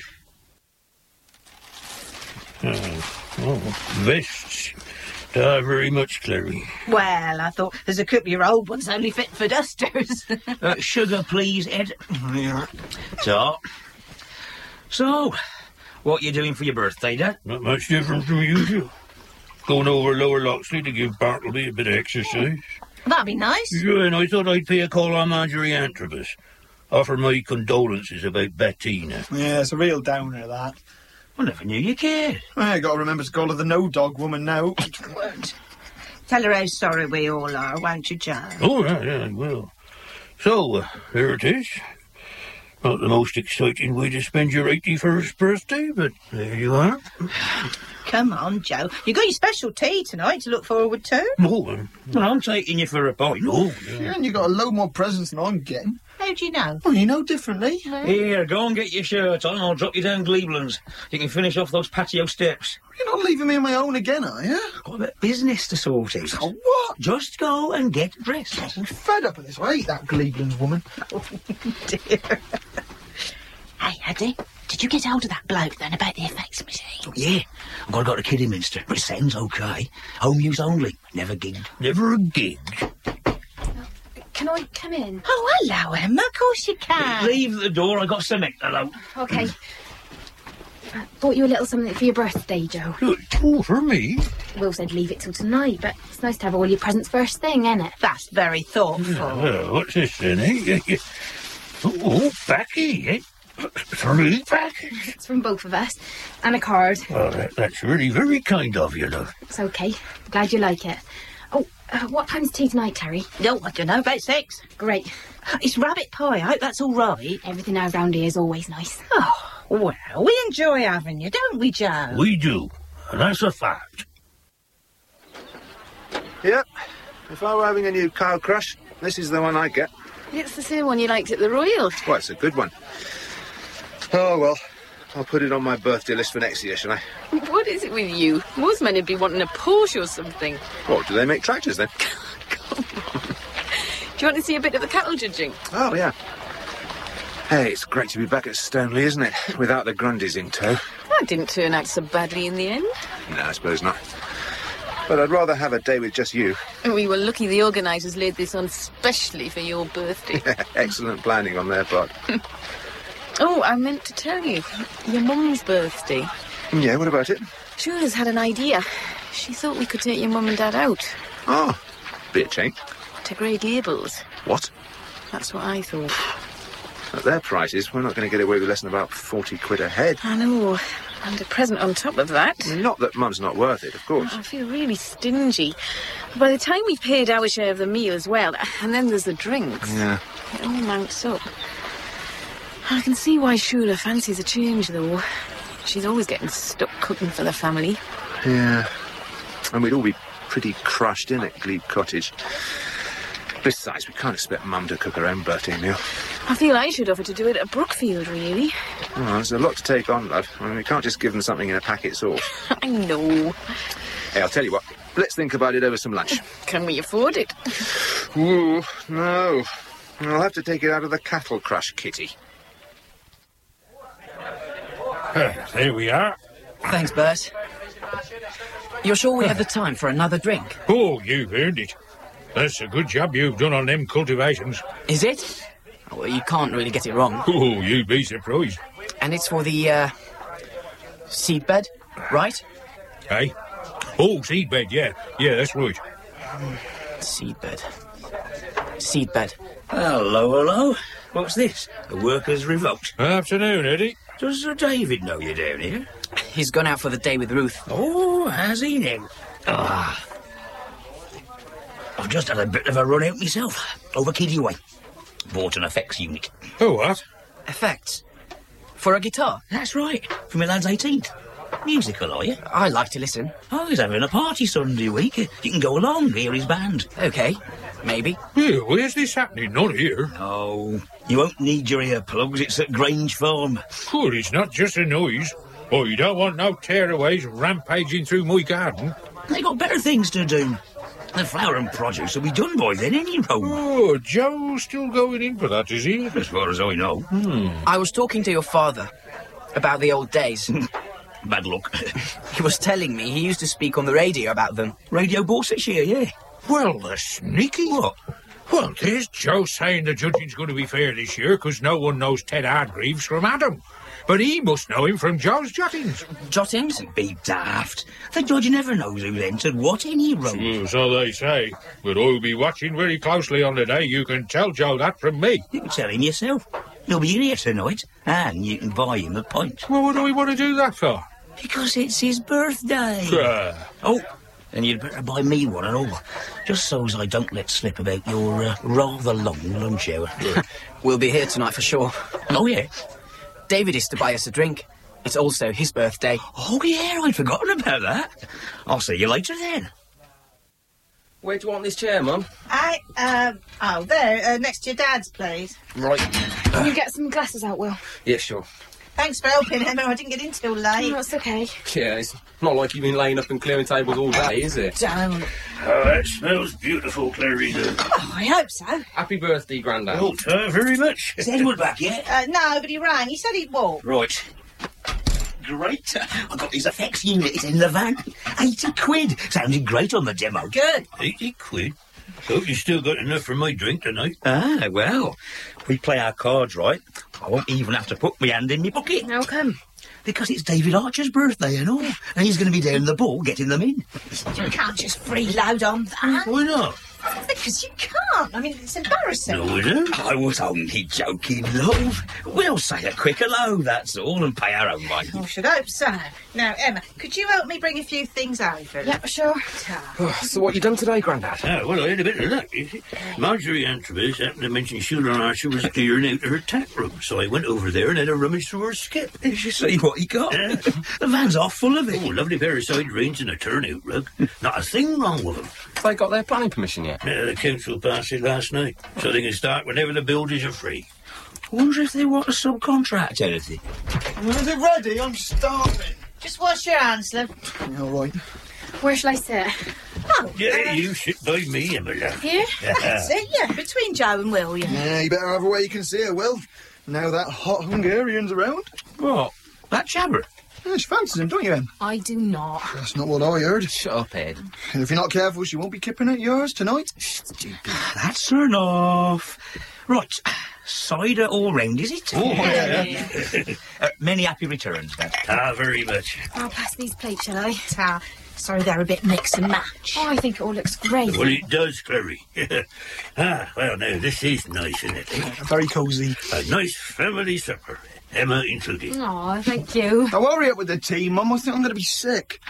Oh, oh vests. Uh, very much, Clary. Well, I thought there's a couple of your old ones only fit for dusters. uh, sugar, please, Ed. Yeah. So, so, what you doing for your birthday, Dad? Not much different from usual. Going over Lower Loxley to give Bartleby a bit of exercise. That'd be nice. Yeah, and I thought I'd pay a call on Marjorie Antrobus. Offer my condolences about Bettina. Yeah, it's a real downer, that. I never knew you cared. I got to remember to call her the no-dog woman now. Tell her how sorry we all are, won't you, John? Oh, yeah, yeah, I will. So, uh, there it is. Not the most exciting way to spend your eighty-first birthday, but there you are. Come on, Joe. You got your special tea tonight to look forward to. Oh, well, I'm taking you for a pint. Oh, yeah. Yeah, and you got a load more presents than I'm getting. How do you know? Well, you know differently. No. Here, go and get your shirt on. I'll drop you down Gleeblands. You can finish off those patio steps. You're not leaving me on my own again, are you? Got a bit of business to sort out. Oh, what? Just go and get dressed. I'm fed up of this. I hate that Gleeblands woman. Oh, dear. Hey, Eddie, did you get hold of that bloke then about the effects machine? Oh, yeah. I've got to go to Kidderminster, but it sounds OK. Home use only. Never gigged. Never a gigged. Can I come in? Oh, hello, Emma. Of course you can. Leave the door. I got cement alone. OK. I bought you a little something for your birthday, Joe. Oh, for me? Will said leave it till tonight, but it's nice to have all your presents first thing, isn't it? That's very thoughtful. Yeah, well, what's this then, eh? Oh, Becky, eh? Three packets? It's from both of us. And a card. Well, that, that's really very kind of you, love. It's OK. Glad you like it. Oh, uh, what time's tea tonight, Terry? No, I don't know. About six. Great. It's rabbit pie. I hope that's all right. Everything out round here is always nice. Oh, well, we enjoy having you, don't we, Joe? We do. And that's a fact. Yep. If I were having a new cow crush, this is the one I'd get. It's the same one you liked at the Royal. Well, it's a good one. Oh, well, I'll put it on my birthday list for next year, shall I? What is it with you? Most men would be wanting a Porsche or something. What, do they make tractors then? Come on. Do you want to see a bit of the cattle judging? Oh, yeah. Hey, it's great to be back at Stoneleigh, isn't it? Without the Grundys in tow. That didn't turn out so badly in the end. No, I suppose not. But I'd rather have a day with just you. We were lucky the organisers laid this on specially for your birthday. Excellent planning on their part. Oh, I meant to tell you, your mum's birthday. Yeah, what about it? Shula's had an idea. She thought we could take your mum and dad out. Oh, be a change. To Grey Gables. What? That's what I thought. At their prices, we're not going to get away with less than about forty quid a head. I know. And a present on top of that. Not that Mum's not worth it, of course. I feel really stingy. By the time we've paid our share of the meal as well, and then there's the drinks. Yeah. It all mounts up. I can see why Shula fancies a change, though. She's always getting stuck cooking for the family. Yeah. And we'd all be pretty crushed in at Glebe Cottage. Besides, we can't expect Mum to cook her own birthday meal. I feel I should offer to do it at Brookfield, really. Oh, there's a lot to take on, love. I mean, we can't just give them something in a packet sauce. I know. Hey, I'll tell you what. Let's think about it over some lunch. Can we afford it? Ooh, no. I'll have to take it out of the cattle crush kitty. There we are. Thanks, Bert. You're sure we have the time for another drink? Oh, you've earned it. That's a good job you've done on them cultivations. Is it? Well, you can't really get it wrong. Oh, you'd be surprised. And it's for the, uh... seedbed, right? Hey? Oh, seedbed, yeah. Yeah, that's right. Seedbed. Seedbed. Hello, hello. What's this? The workers' revolt. Afternoon, Eddie. Does Sir David know you're down here? He's gone out for the day with Ruth. Oh, has he now? Ah. I've just had a bit of a run out myself, over Kiddie Way. Bought an effects unit. Oh, what? Effects? For a guitar? That's right, for my lad's eighteenth. Musical, are you? I like to listen. Oh, he's having a party Sunday week. You can go along, hear his band. OK, maybe. Yeah, where's this happening? Not here. Oh, you won't need your earplugs, it's at Grange Farm. Well, it's not just a noise. Oh, you don't want no tearaways rampaging through my garden. They got better things to do. The flower and produce will be done by then anyway. Oh, Joe's still going in for that, is he? As far as I know. Hmm. I was talking to your father about the old days. Bad luck. He was telling me he used to speak on the radio about them. Radio Borsetshire, yeah. Well, the sneaky. What? Well, there's Joe saying the judging's going to be fair this year because no one knows Ted Hardgreaves from Adam. But he must know him from Joe's jottings. Jottings? Be daft. The judge never knows who entered what in he wrote. Well, so they say. But I'll be watching very closely on the day. You can tell Joe that from me. You can tell him yourself. He'll be in here tonight, and you can buy him a pint. Well, what do we want to do that for? Because it's his birthday. Uh. Oh, and you'd better buy me one and all, just so as I don't let slip about your uh, rather long lunch hour. We'll be here tonight for sure. Oh, yeah? David is to buy us a drink. It's also his birthday. Oh, yeah, I'd forgotten about that. I'll see you later then. Where do you want this chair, Mum? I, um, oh, there, uh, next to your dad's, please. Right. Can you get some glasses out, Will? Yeah, sure. Thanks for helping, Emma. I didn't get in till late. No, it's okay. Yeah, it's not like you've been laying up and clearing tables all day, is it? Don't. Oh, that smells beautiful, Clarita. Oh, I hope so. Happy birthday, Grandad. Oh, uh, very much. Is Edward back yet? Uh, no, but he rang. He said he'd walk. Right. Great. I got his effects unit. It's in the van. eighty quid. Sounded great on the demo. Good. eighty quid? Hope you still got enough for my drink tonight. Ah, well, if we play our cards right, I won't even have to put my hand in my pocket. How come? Because it's David Archer's birthday and all, and he's going to be down the ball getting them in. You can't just freeload on that. Why not? Because you can't. I mean, it's embarrassing. No, I don't. I was only joking, love. We'll say a quick hello, that's all, and pay our own way. I should hope so. Now, Emma, could you help me bring a few things over? Yeah, sure. Oh, so what you done today, Grandad? Oh, well, I had a bit of luck. You see. Marjorie Antrobus happened to mention Shula Archer was clearing out her tap room, so I went over there and had a rummage through her skip. Did you see what he got? Uh, the van's off full of it. Oh, lovely pair of side reins and a turnout rug. Not a thing wrong with them. They got their planning permission yet? Yeah, the council passed it last night, so they can start whenever the builders are free. Wonder if they want to subcontract anything. Is it ready? I'm starving. Just wash your hands, love. Yeah, all right. Where shall I sit? Oh, Yeah, you sit by me, Emma. Here? That's it, yeah, between Joe and Will, yeah. Yeah, you better have a way you can see her, Will. Now that hot Hungarian's around. What? That jabber? Yeah, she fancies him, don't you, Em? I do not. That's not what I heard. Shut up, Ed. And if you're not careful, she won't be kipping at yours tonight. Stupid. That's enough. Right, cider all round, is it? Oh, yeah. uh, many happy returns, then. Ah, very much. I'll pass these plates, shall I? Ta. Sorry, they're a bit mix and match. Oh, I think it all looks great. Well, it does, Clary. ah, well, now, this is nice, isn't it? Very cosy. A nice family supper. Emma included. Oh, thank you. Now hurry up with the tea, Mum. I think I'm going to be sick.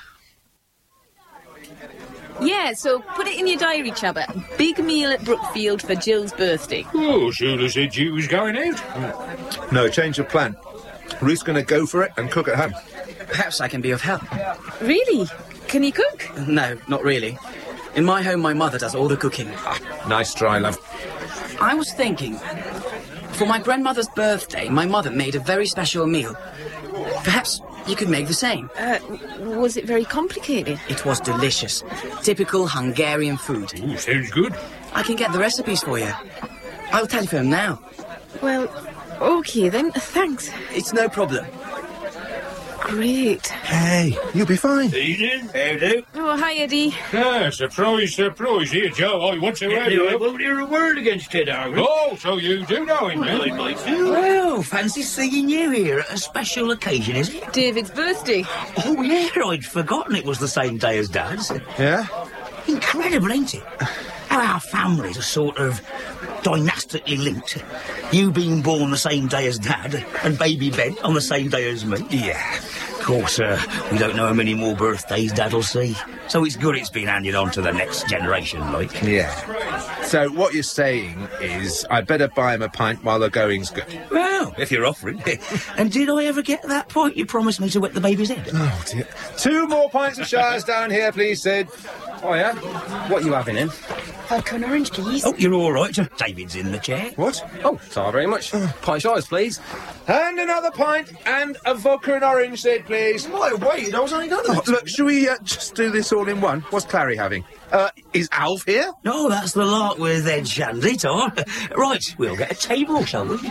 Yeah, so put it in your diary, Chubba. Big meal at Brookfield for Jill's birthday. Oh, Shula said you was going out. No, change of plan. Ruth's going to go for it and cook at home. Perhaps I can be of help. Really? Can you cook? No, not really. In my home, my mother does all the cooking. Nice try, love. I was thinking, for my grandmother's birthday, my mother made a very special meal. Perhaps you could make the same. Uh, was it very complicated? It was delicious. Typical Hungarian food. Ooh, sounds good. I can get the recipes for you. I'll telephone now. Well, OK then, thanks. It's no problem. Great. Hey, you'll be fine. Evening. How do? Oh, hi, Eddie. Ah, surprise, surprise. Here, Joe, I want to have Yeah, I you. won't hear a word against Ted Hargreaves. Oh, so you do know him, Well, then? I'd like to. Well, fancy seeing you here at a special occasion, is it? David's birthday. Oh, yeah, I'd forgotten it was the same day as Dad's. Yeah? Incredible, ain't it? How our families are sort of dynastically linked. You being born the same day as Dad, and baby Ben on the same day as me. Yeah. Of course, uh, we don't know how many more birthdays Dad'll see. So it's good it's been handed on to the next generation, like. Yeah. So what you're saying is I'd better buy him a pint while the going's good. Well, if you're offering. And did I ever get to that point you promised me to wet the baby's head? Oh, dear. Two more pints of Shires down here, please, Sid. Oh, yeah? What are you having in? Vodka and orange, please. Oh, you're all right. David's in the chair. What? Oh, thank very much. Pint Shires, please. And another pint and a vodka and orange, Sid, please. I waited, I was only done Oh, look, shall we uh, just do this all in one? What's Clary having? Uh, is Alf here? No, that's the lark with Ed Shandy, Tom. Right, we'll get a table, shall we?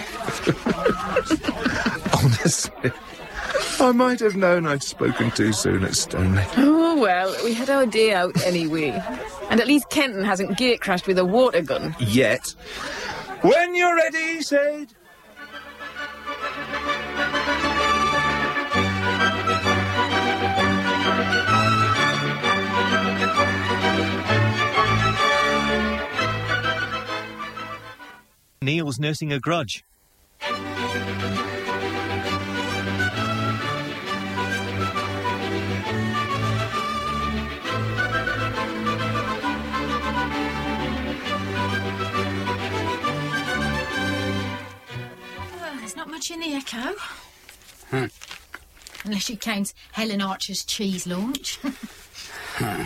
Honestly, I might have known I'd spoken too soon at Stoneleigh. Oh, well, we had our day out anyway. And at least Kenton hasn't gate crashed with a water gun. Yet. When you're ready, Sid. Neil's nursing a grudge. Well, there's not much in the Echo. Hmm. Unless you count Helen Archer's cheese launch. Huh.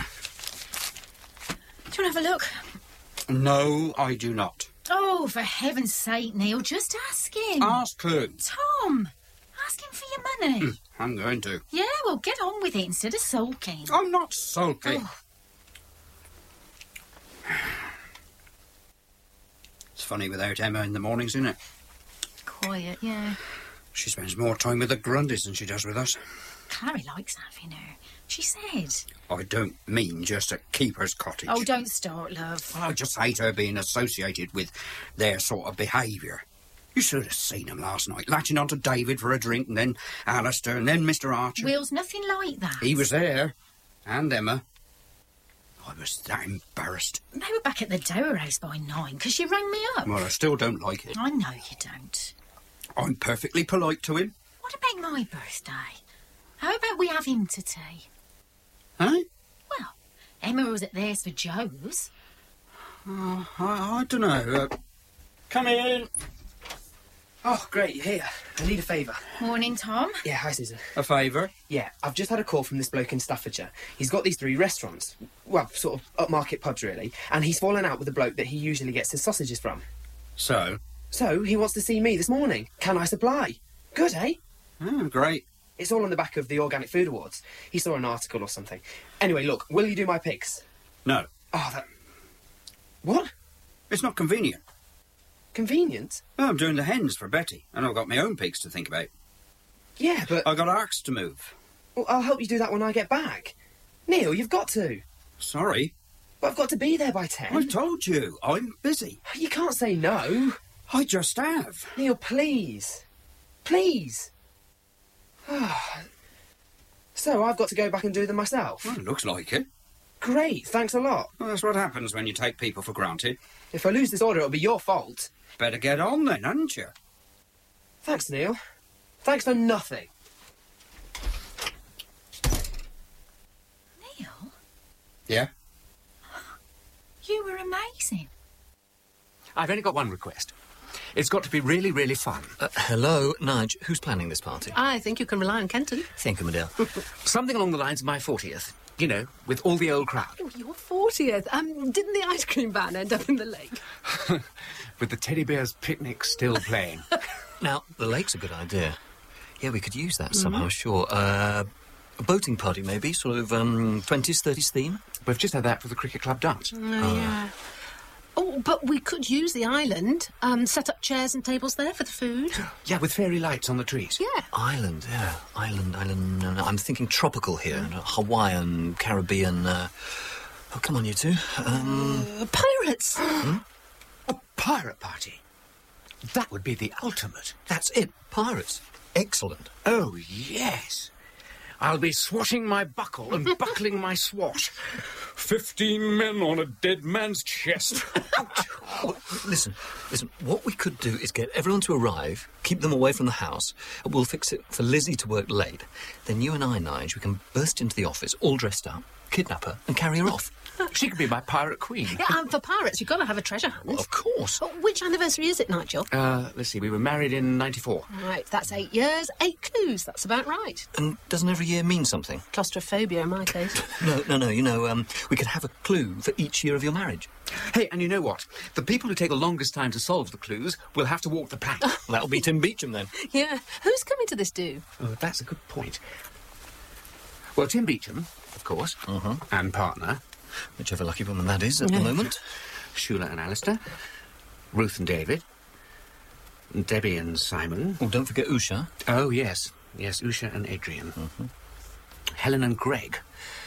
Do you want to have a look? No, I do not. Oh, for heaven's sake, Neil, just ask him. Ask who? Tom, ask him for your money. Hmm, I'm going to. Yeah, well, get on with it instead of sulking. I'm not sulky. Oh. It's funny without Emma in the mornings, isn't it? Quiet, yeah. She spends more time with the Grundys than she does with us. Clary likes having her. She said. I don't mean just at Keeper's Cottage. Oh, don't start, love. I just hate her being associated with their sort of behaviour. You should have seen them last night, latching onto David for a drink, and then Alistair, and then Mister Archer. Will's nothing like that. He was there. And Emma. I was that embarrassed. They were back at the Dower House by nine, because she rang me up. Well, I still don't like it. I know you don't. I'm perfectly polite to him. What about my birthday? How about we have him to tea? Huh? Well, Emma was at theirs for Joe's. Uh, I, I don't know. Uh, come in. Oh, great, you're here. I need a favour. Morning, Tom. Yeah, hi, Susan. A favour? Yeah, I've just had a call from this bloke in Staffordshire. He's got these three restaurants. Well, sort of upmarket pubs, really. And he's fallen out with the bloke that he usually gets his sausages from. So? So, he wants to see me this morning. Can I supply? Good, eh? Oh, great. It's all on the back of the Organic Food Awards. He saw an article or something. Anyway, look, will you do my pigs? No. Oh, that... What? It's not convenient. Convenient? Well, I'm doing the hens for Betty, and I've got my own pigs to think about. Yeah, but... I've got arcs to move. Well, I'll help you do that when I get back. Neil, you've got to. Sorry. But I've got to be there by ten. I've told you, I'm busy. You can't say no. I just have. Neil, please. Please. So, I've got to go back and do them myself? Well, it looks like it. Great, thanks a lot. Well, that's what happens when you take people for granted. If I lose this order, it'll be your fault. Better get on then, hadn't you? Thanks, Neil. Thanks for nothing. Neil, Yeah? you were amazing. I've only got one request. It's got to be really, really fun. Uh, hello, Nige. Who's planning this party? I think you can rely on Kenton. Thank you, Medell. Something along the lines of my fortieth. You know, with all the old crowd. Oh, your fortieth. Um, didn't the ice cream van end up in the lake? With the teddy bear's picnic still playing. Now, the lake's a good idea. Yeah, we could use that somehow, Mhm. sure. Uh, a boating party, maybe? Sort of um, twenties, thirties theme? We've just had that for the cricket club dance. Oh, yeah. Oh, but we could use the island, um, set up chairs and tables there for the food. Yeah, with fairy lights on the trees. Yeah. Island, yeah. Island, island. Uh, I'm thinking tropical here. Uh, Hawaiian, Caribbean. Uh... Oh, come on, you two. Um... Uh, pirates! Hmm? A pirate party? That would be the ultimate. That's it. Pirates. Excellent. Oh, yes. I'll be swashing my buckle and buckling my swash. Fifteen men on a dead man's chest. Oh, listen, listen. What we could do is get everyone to arrive, keep them away from the house. We'll fix it for Lizzie to work late. Then you and I, Nige, we can burst into the office, all dressed up, kidnap her, and carry her off. She could be my pirate queen. Yeah, and for pirates, you've got to have a treasure hunt. Well, of course. Oh, which anniversary is it, Nigel? Uh, let's see, we were married in ninety-four. Right, that's eight years, eight clues. That's about right. And doesn't every year mean something? Claustrophobia in my case. No, no, no. You know, um, we could have a clue for each year of your marriage. Hey, and you know what? The people who take the longest time to solve the clues will have to walk the plank. That'll be Tim Beecham, then. Yeah. Who's coming to this do? Oh, that's a good point. Well, Tim Beecham, of course, uh-huh. and partner. Whichever lucky woman that is at Yeah. the moment. Shula and Alistair. Ruth and David. Debbie and Simon. Oh, don't forget Usha. Oh, yes. Yes, Usha and Adrian. Mm-hmm. Helen and Greg.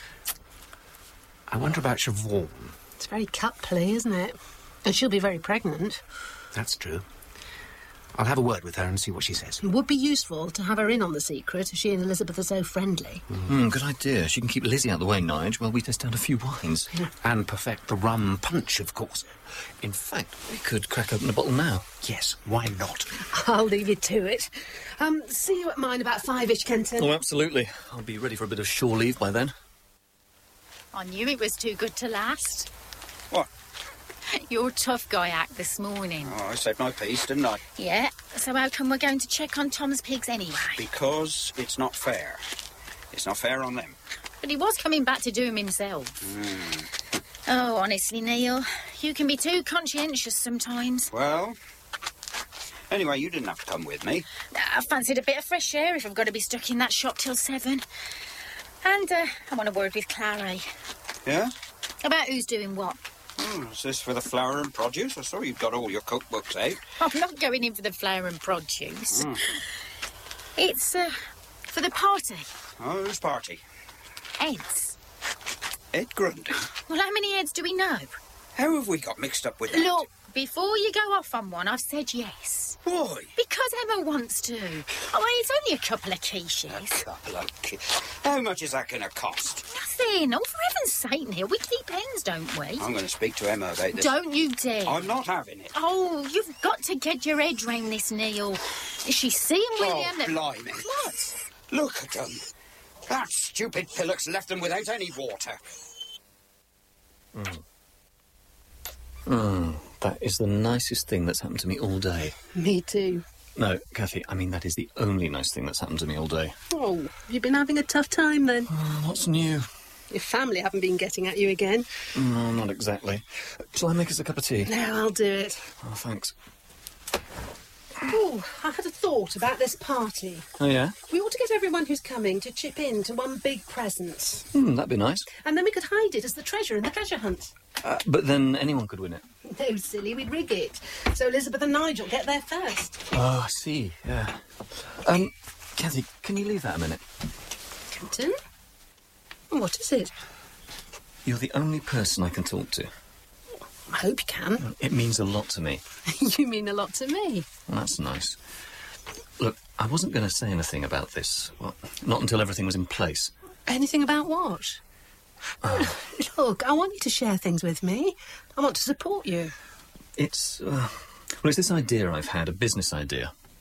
I wonder about Siobhan. It's very cut play, isn't it? And she'll be very pregnant. That's true. I'll have a word with her and see what she says. It would be useful to have her in on the secret, as she and Elizabeth are so friendly. Mm, good idea. She can keep Lizzie out of the way, Nige, while we test out a few wines. And perfect the rum punch, of course. In fact, we could crack open a bottle now. Yes, why not? I'll leave you to it. Um, see you at mine about five-ish, Kenton. Oh, absolutely. I'll be ready for a bit of shore leave by then. I knew it was too good to last. What? Your tough guy act this morning. Oh, I saved my peace, didn't I? Yeah, so how come we're going to check on Tom's pigs anyway? Because it's not fair. It's not fair on them. But he was coming back to do him himself. Mm. Oh, honestly, Neil, you can be too conscientious sometimes. Well, anyway, you didn't have to come with me. I fancied a bit of fresh air if I've got to be stuck in that shop till seven. And uh, I want a word with Clary. Yeah? About who's doing what. Oh, is this for the flower and produce? I saw you'd got all your cookbooks out. I'm not going in for the flower and produce. Mm. It's uh, for the party. Oh, whose party? Ed's. Ed Grundy. Well, how many Eds do we know? How have we got mixed up with that? Look, before you go off on one, I've said yes. Why? Because Emma wants to. Oh, it's only a couple of quiches. A couple of ki- How much is that going to cost? Nothing. Oh, for heaven's sake, Neil, we keep pens, don't we? I'm going to speak to Emma about this. Don't you dare. I'm not having it. Oh, you've got to get your head round this, Neil. Is she seeing William? Oh, blimey. What? Look at them. That stupid pillock's left them without any water. Mm. Mm, that is the nicest thing that's happened to me all day. Me too. No, Kathy, I mean, that is the only nice thing that's happened to me all day. Oh, you've been having a tough time then? Oh, what's new? Your family haven't been getting at you again. No, not exactly. Shall I make us a cup of tea? No, I'll do it. Oh, thanks. Oh, I had a thought about this party. Oh, yeah? We ought to get everyone who's coming to chip in to one big present. Hmm, that'd be nice. And then we could hide it as the treasure in the treasure hunt. Uh, but then anyone could win it. No, silly, we'd rig it. So Elizabeth and Nigel get there first. Oh, I see, yeah. Um, Kathy, can you leave that a minute? Kenton? What is it? You're the only person I can talk to. I hope you can. It means a lot to me. You mean a lot to me. Well, that's nice. Look, I wasn't going to say anything about this. Well, not until everything was in place. Anything about what? Oh. Look, I want you to share things with me. I want to support you. It's, uh, well, it's this idea I've had, a business idea.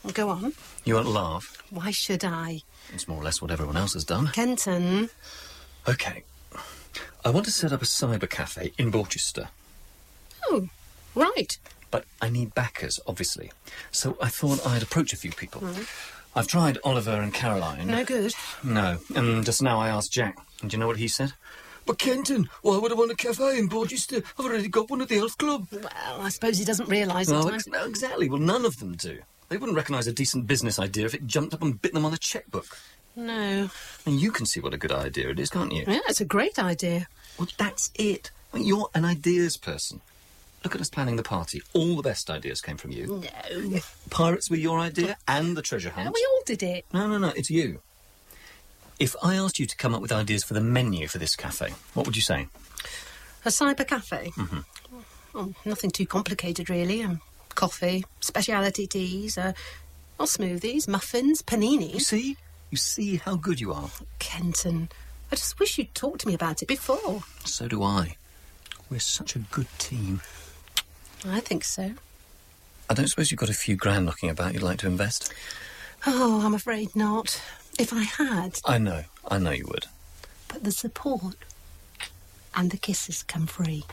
Well, go on. You won't laugh. Why should I? It's more or less what everyone else has done. Kenton. OK. I want to set up a cyber cafe in Borchester. Oh, right. But I need backers, obviously. So I thought I'd approach a few people. Mm. I've tried Oliver and Caroline. No good. No. And just now I asked Jack. And do you know what he said? But Kenton, why would I want a cafe in Borchester? I've already got one at the health club. Well, I suppose he doesn't realise Well, sometimes. ex- exactly. Well, none of them do. They wouldn't recognise a decent business idea if it jumped up and bit them on the chequebook. No. And you can see what a good idea it is, can't you? Yeah, it's a great idea. Well, that's it. I mean, you're an ideas person. Look at us planning the party. All the best ideas came from you. No. Pirates were your idea and the treasure hunt. We all did it. No, no, no, it's you. If I asked you to come up with ideas for the menu for this cafe, what would you say? A cyber cafe? Mm-hmm. Well, nothing too complicated, really. Um, coffee, speciality teas, uh, well, smoothies, muffins, panini. You see? You see how good you are. Kenton, I just wish you'd talked to me about it before. So do I. We're such a good team. I think so. I don't suppose you've got a few grand knocking about you'd like to invest? Oh, I'm afraid not. If I had. I know. I know you would. But the support and the kisses come free.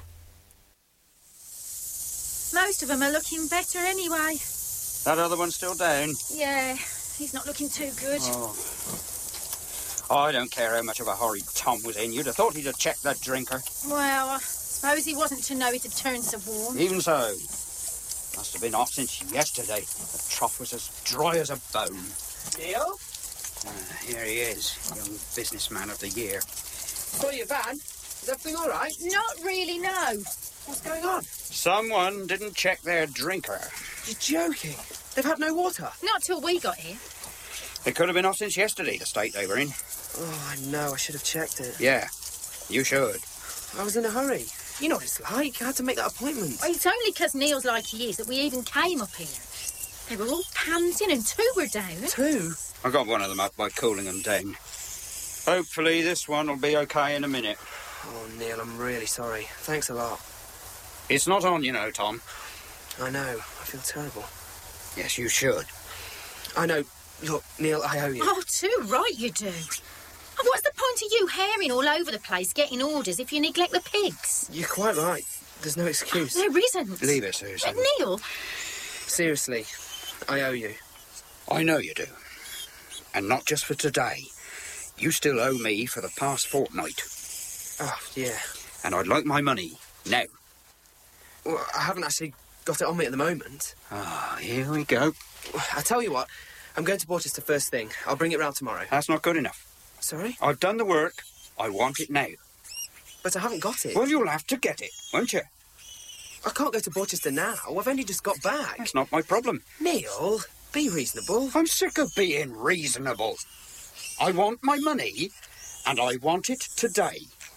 Most of them are looking better anyway. That other one's still down. Yeah, he's not looking too good. Oh. I don't care how much of a hurry Tom was in. You'd have thought he'd have checked that drinker. Well, I suppose he wasn't to know it had turned so warm. Even so. Must have been off since yesterday. The trough was as dry as a bone. Neil? Uh, here he is, young businessman of the year. Saw your van. Is everything all right? Not really, no. What's going on? Someone didn't check their drinker. You're joking. They've had no water. Not till we got here. It could have been off since yesterday, the state they were in. Oh, I know. I should have checked it. Yeah, you should. I was in a hurry. You know what it's like. I had to make that appointment. Well, it's only because Neil's like he is that we even came up here. They were all panting and two were down. Two? I got one of them up by cooling them down. Hopefully this one will be okay in a minute. Oh, Neil, I'm really sorry. Thanks a lot. It's not on, you know, Tom. I know. I feel terrible. Yes, you should. I know. Look, Neil, I owe you. Oh, too right you do. And what's the point of you herring all over the place getting orders if you neglect the pigs? You're quite right. There's no excuse. There isn't. Leave it, Susan. But Neil... Seriously, I owe you. I know you do. And not just for today. You still owe me for the past fortnight. Oh, yeah. And I'd like my money now. Well, I haven't actually got it on me at the moment. Ah, here we go. I tell you what, I'm going to Borchester first thing. I'll bring it round tomorrow. That's not good enough. Sorry? I've done the work. I want it now. But I haven't got it. Well, you'll have to get it, won't you? I can't go to Borchester now. I've only just got back. That's not my problem. Neil, be reasonable. I'm sick of being reasonable. I want my money, and I want it today.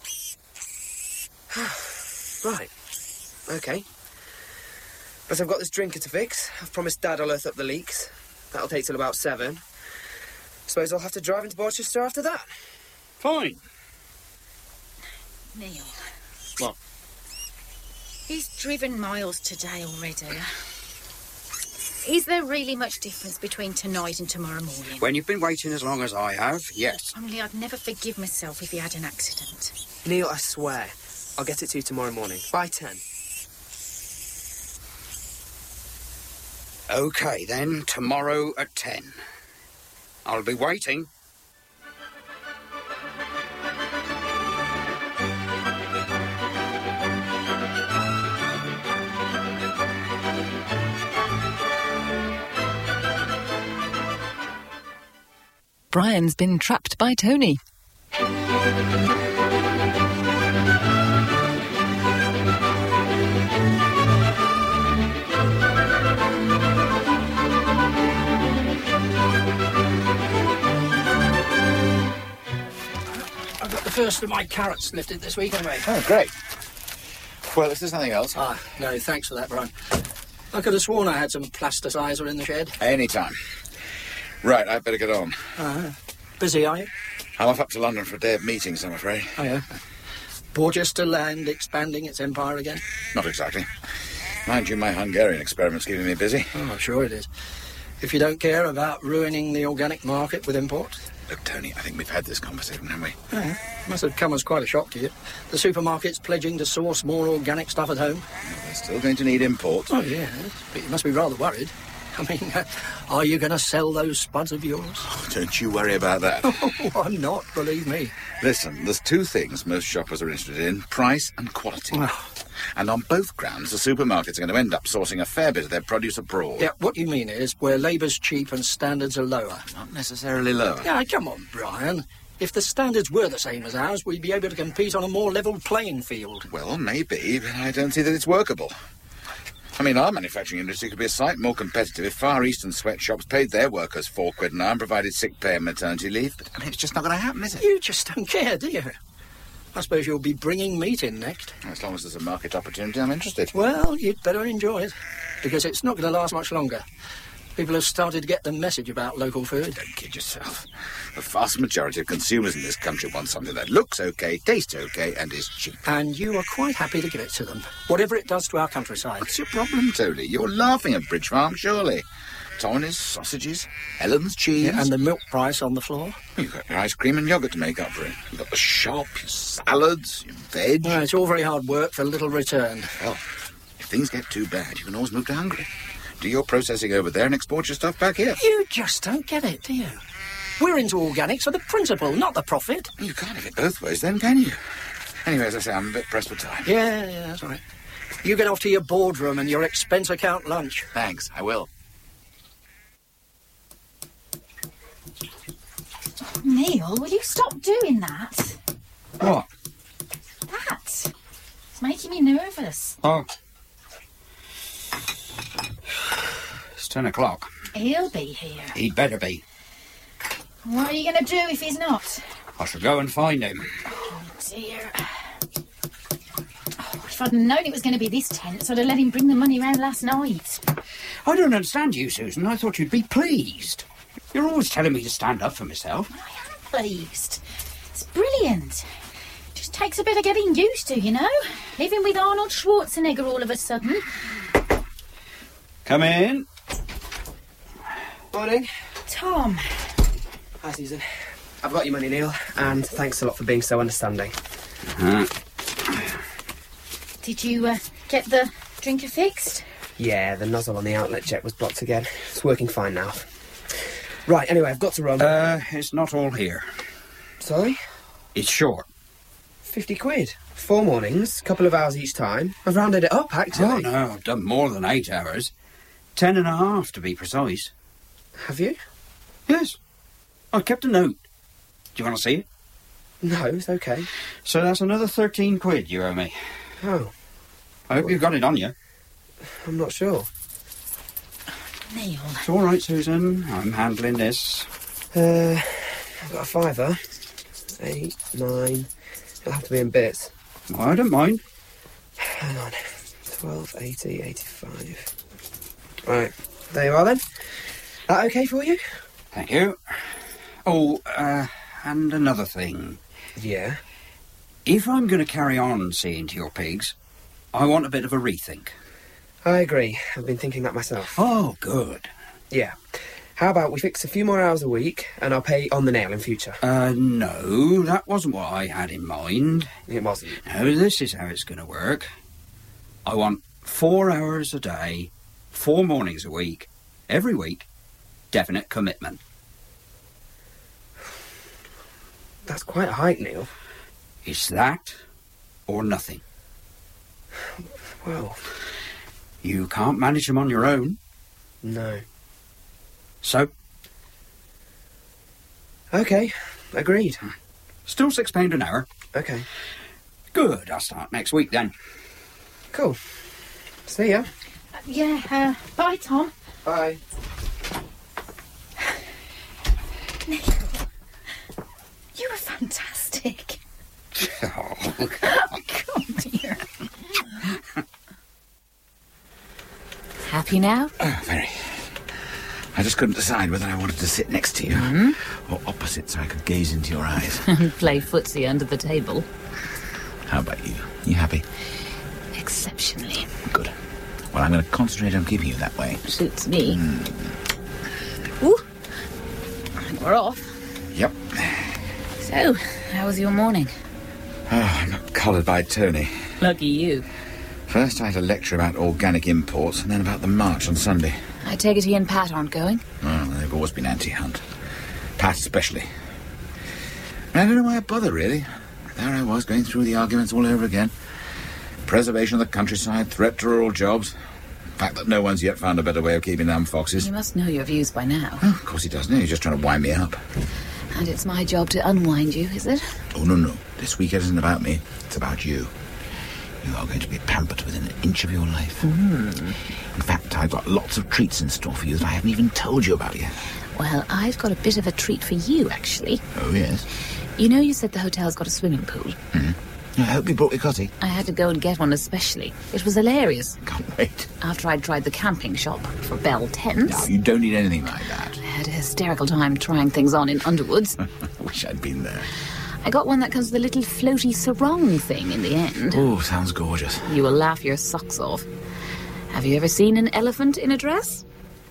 Right. OK. But I've got this drinker to fix. I've promised Dad I'll earth up the leaks. That'll take till about seven. Suppose I'll have to drive into Borchester after that. Fine. Neil. What? He's driven miles today already. Is there really much difference between tonight and tomorrow morning? When you've been waiting as long as I have, yes. Only I'd never forgive myself if he had an accident. Neil, I swear, I'll get it to you tomorrow morning. By ten. OK, then, tomorrow at ten. I'll be waiting. Brian's been trapped by Tony. I've got the first of my carrots lifted this week anyway. Oh, great. Well, if there's nothing else... Ah, no, thanks for that, Brian. I could have sworn I had some plasticizer in the shed. Anytime. Right, I'd better get on. Uh, busy, are you? I'm off up to London for a day of meetings, I'm afraid. Oh, yeah. Borchester land expanding its empire again? Not exactly. Mind you, my Hungarian experiment's keeping me busy. Oh, I'm sure it is. If you don't care about ruining the organic market with imports. Look, Tony, I think we've had this conversation, haven't we? Yeah, must have come as quite a shock to you. The supermarket's pledging to source more organic stuff at home. Well, they're still going to need imports. Oh, yeah, but you must be rather worried. I mean, uh, are you going to sell those spuds of yours? Oh, don't you worry about that. Oh, I'm not, believe me. Listen, there's two things most shoppers are interested in, price and quality. Oh. And on both grounds, the supermarkets are going to end up sourcing a fair bit of their produce abroad. Yeah, what you mean is where labour's cheap and standards are lower. Not necessarily lower. Yeah, come on, Brian. If the standards were the same as ours, we'd be able to compete on a more level playing field. Well, maybe, but I don't see that it's workable. I mean, our manufacturing industry could be a sight more competitive if Far Eastern sweatshops paid their workers four quid an hour and provided sick pay and maternity leave. But, I mean, it's just not going to happen, is it? You just don't care, do you? I suppose you'll be bringing meat in next. As long as there's a market opportunity, I'm interested. Well, you'd better enjoy it, because it's not going to last much longer. People have started to get the message about local food. Don't kid yourself. The vast majority of consumers in this country want something that looks okay, tastes okay, and is cheap. And you are quite happy to give it to them, whatever it does to our countryside. What's your problem, Tony? You're laughing at Bridge Farm, surely. Tony's, sausages, Ellen's cheese. Yeah, and the milk price on the floor. You've got your ice cream and yoghurt to make up for it. You've got the shop, your salads, your veg. Well, it's all very hard work for little return. Well, if things get too bad, you can always move to Hungary. Do your processing over there and export your stuff back here. You just don't get it, do you? We're into organics for the principle, not the profit. You can't have it both ways then, can you? Anyway, as I say, I'm a bit pressed for time. Yeah, yeah, that's all right. You get off to your boardroom and your expense account lunch. Thanks, I will. Neil, will you stop doing that? What? That. It's making me nervous. Oh. It's ten o'clock. He'll be here. He'd better be. What are you going to do if he's not? I shall go and find him. Oh, dear. Oh, if I'd known it was going to be this tense, I'd have let him bring the money round last night. I don't understand you, Susan. I thought you'd be pleased. You're always telling me to stand up for myself. I am pleased. It's brilliant. Just takes a bit of getting used to, you know? Living with Arnold Schwarzenegger all of a sudden. Come in. Morning. Tom. Hi, Susan. I've got your money, Neil, and thanks a lot for being so understanding. Uh-huh. Did you uh, get the drinker fixed? Yeah, the nozzle on the outlet jet was blocked again. It's working fine now. Right, anyway, I've got to run. Uh, it's not all here. Sorry? It's short. Fifty quid. Four mornings, couple of hours each time. I've rounded it up, actually. Oh, no, I've done more than eight hours. Ten and a half, to be precise. Have you? Yes. I kept a note. Do you want to see it? No, it's okay. So that's another thirteen quid you owe me. Oh. I hope you've got it on you. I'm not sure. Neil. It's all right, Susan. I'm handling this. Uh, I've got a fiver. Eight, nine. It'll have to be in bits. Well, I don't mind. Hang on. Twelve, eighty, eighty-five. Right. There you are, then. That okay for you? Thank you. Oh, uh, and another thing. Yeah? If I'm going to carry on seeing to your pigs, I want a bit of a rethink. I agree. I've been thinking that myself. Oh, good. Yeah. How about we fix a few more hours a week and I'll pay on the nail in future? Uh, no, that wasn't what I had in mind. It wasn't? No, this is how it's going to work. I want four hours a day, four mornings a week, every week, definite commitment. That's quite a hike, Neil. It's that or nothing. Well... You can't manage them on your own. No. So? OK, agreed. Still six pound an hour. OK. Good, I'll start next week then. Cool. See ya. Uh, yeah, uh, bye, Tom. Bye. Neil, you were fantastic. Oh, come here. Happy now? Oh, very. I just couldn't decide whether I wanted to sit next to you Mm-hmm. or opposite so I could gaze into your eyes. Play footsie under the table. How about you? You happy? Exceptionally. Good. Well, I'm going to concentrate on keeping you that way. Suits me. Mm. We're off. Yep. So, how was your morning? Oh, I got collared by Tony. Lucky you. First I had a lecture about organic imports and then about the march on Sunday. I take it he and Pat aren't going? Oh, they've always been anti-Hunt. Pat especially. I don't know why I bother, really. There I was, going through the arguments all over again. Preservation of the countryside, threat to rural jobs. The fact that no one's yet found a better way of keeping down foxes. You must know your views by now. Oh, of course he doesn't. He's just trying to wind me up. And it's my job to unwind you, is it? Oh, no, no. This weekend isn't about me. It's about you. You are going to be pampered within an inch of your life. Mm. In fact, I've got lots of treats in store for you that I haven't even told you about yet. Well, I've got a bit of a treat for you, actually. Oh, yes? You know you said the hotel's got a swimming pool? Mm. I hope you brought your cotty. I had to go and get one especially. It was hilarious. Can't wait. After I'd tried the camping shop for Bell Tents. No, you don't need anything like that. I had a hysterical time trying things on in Underwoods. I wish I'd been there. I got one that comes with a little floaty sarong thing in the end. Oh, sounds gorgeous. You will laugh your socks off. Have you ever seen an elephant in a dress?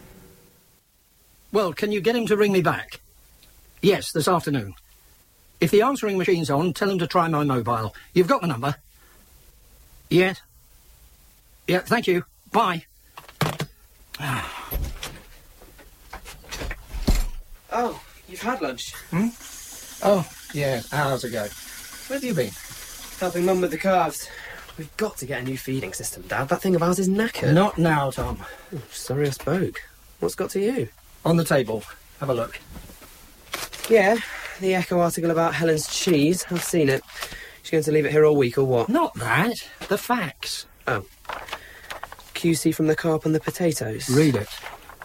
Well, can you get him to ring me back? Yes, this afternoon. If the answering machine's on, tell him to try my mobile. You've got the number? Yes? Yeah, thank you. Bye. Oh, you've had lunch? Hmm? Oh, yeah, hours ago. Where have you been? Helping Mum with the calves. We've got to get a new feeding system, Dad. That thing of ours is knackered. Not now, Tom. Oh, sorry I spoke. What's got to you? On the table. Have a look. Yeah, the Echo article about Helen's cheese. I've seen it. She's going to leave it here all week or what? Not that. The facts. Oh. Q C from the carp and the potatoes. Read it.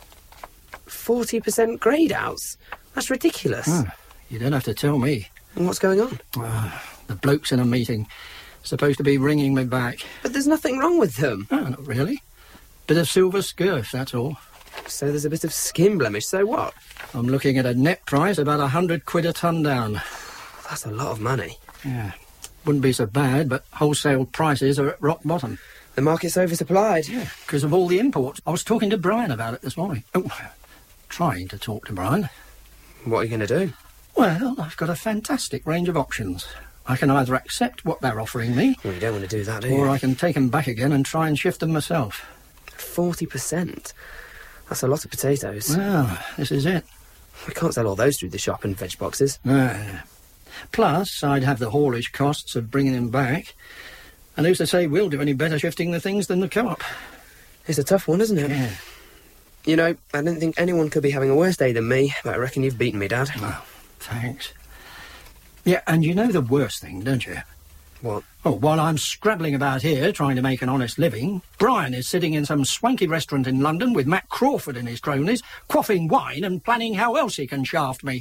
forty percent grade outs? That's ridiculous. Oh, you don't have to tell me. And what's going on? Uh, the bloke's in a meeting. Supposed to be ringing me back. But there's nothing wrong with them. Oh, not really. Bit of silver scurf, that's all. So there's a bit of skin blemish, so what? I'm looking at a net price about a hundred quid a tonne down. That's a lot of money. Yeah. Wouldn't be so bad, but wholesale prices are at rock bottom. The market's oversupplied. Yeah, because of all the imports. I was talking to Brian about it this morning. Oh, trying to talk to Brian. What are you going to do? Well, I've got a fantastic range of options. I can either accept what they're offering me... Well, you don't want to do that, do you? Or I can take them back again and try and shift them myself. Forty percent? That's a lot of potatoes. Well, this is it. We can't sell all those through the shop and veg boxes. Uh, plus, I'd have the haulage costs of bringing them back. And who's to say we'll do any better shifting the things than the co-op? It's a tough one, isn't it? Yeah. You know, I don't think anyone could be having a worse day than me, but I reckon you've beaten me, Dad. Oh, thanks. Yeah, and you know the worst thing, don't you? What? Oh, while I'm scrabbling about here trying to make an honest living, Brian is sitting in some swanky restaurant in London with Matt Crawford and his cronies, quaffing wine and planning how else he can shaft me.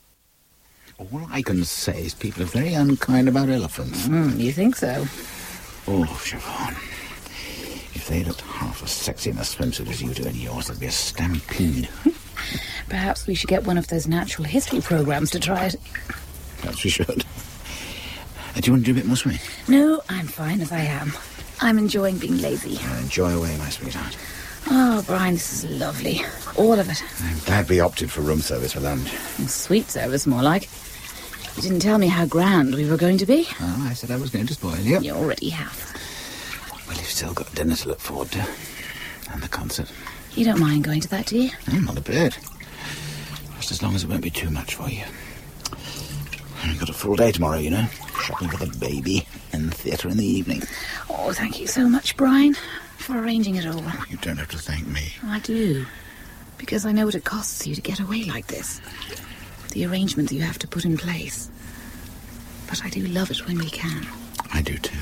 All I can say is people are very unkind about elephants. Mm, you think so? Oh, Siobhan. If they looked half as sexy in a swimsuit as you do in yours, there'd be a stampede. Perhaps we should get one of those natural history programmes to try it. Perhaps we should. Uh, do you want to do a bit more swimming? No, I'm fine as I am. I'm enjoying being lazy. Uh, enjoy away, my sweetheart. Oh, Brian, this is lovely. All of it. I'm glad we opted for room service for lunch. Sweet service, more like. You didn't tell me how grand we were going to be. Oh, I said I was going to spoil you. You already have. Well, you've still got dinner to look forward to. And the concert. You don't mind going to that, do you? No, not a bit. Just as long as it won't be too much for you. I've got a full day tomorrow, you know. Shopping for the baby and theatre in the evening. Oh, thank you so much, Brian, for arranging it all. You don't have to thank me. I do. Because I know what it costs you to get away like this. The arrangements you have to put in place. But I do love it when we can. I do too.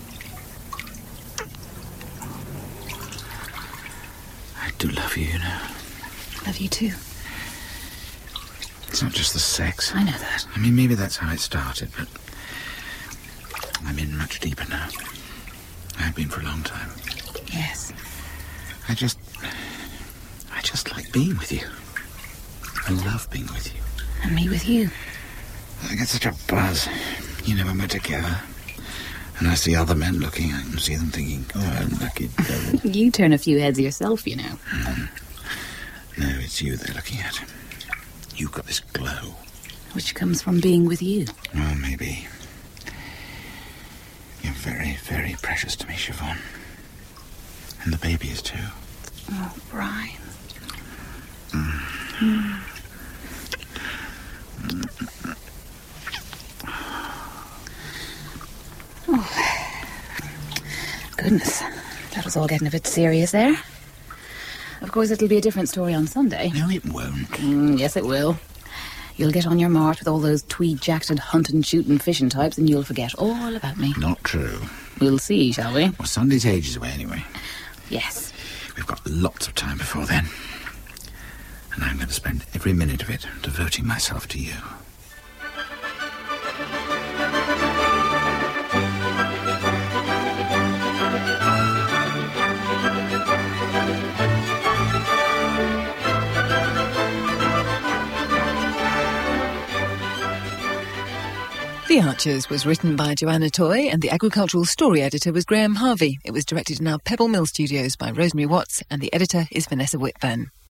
I do love you, you know. Love you too. It's not just the sex. I know that. I mean, maybe that's how it started, but I'm in much deeper now. I have been for a long time. Yes. I just... I just like being with you. I love being with you. And me with you. I get such a buzz, you know, when we're together. And I see other men looking, I can see them thinking, oh, I'm lucky devil. You turn a few heads yourself, you know. Mm. No, it's you they're looking at. You've got this glow. Which comes from being with you. Oh, maybe. You're very, very precious to me, Siobhan. And the baby is too. Oh, Brian. Mm. Mm. Oh. Goodness. That was all getting a bit serious there. Of course, it'll be a different story on Sunday. No, it won't. Mm, yes, it will. You'll get on your march with all those tweed-jacketed hunting, shooting, fishing types, and you'll forget all about me. Not true. We'll see, shall we? Well, Sunday's ages away anyway. Yes. We've got lots of time before then. And I'm going to spend every minute of it devoting myself to you. The Archers was written by Joanna Toy and the agricultural story editor was Graham Harvey. It was directed in our Pebble Mill studios by Rosemary Watts and the editor is Vanessa Whitburn.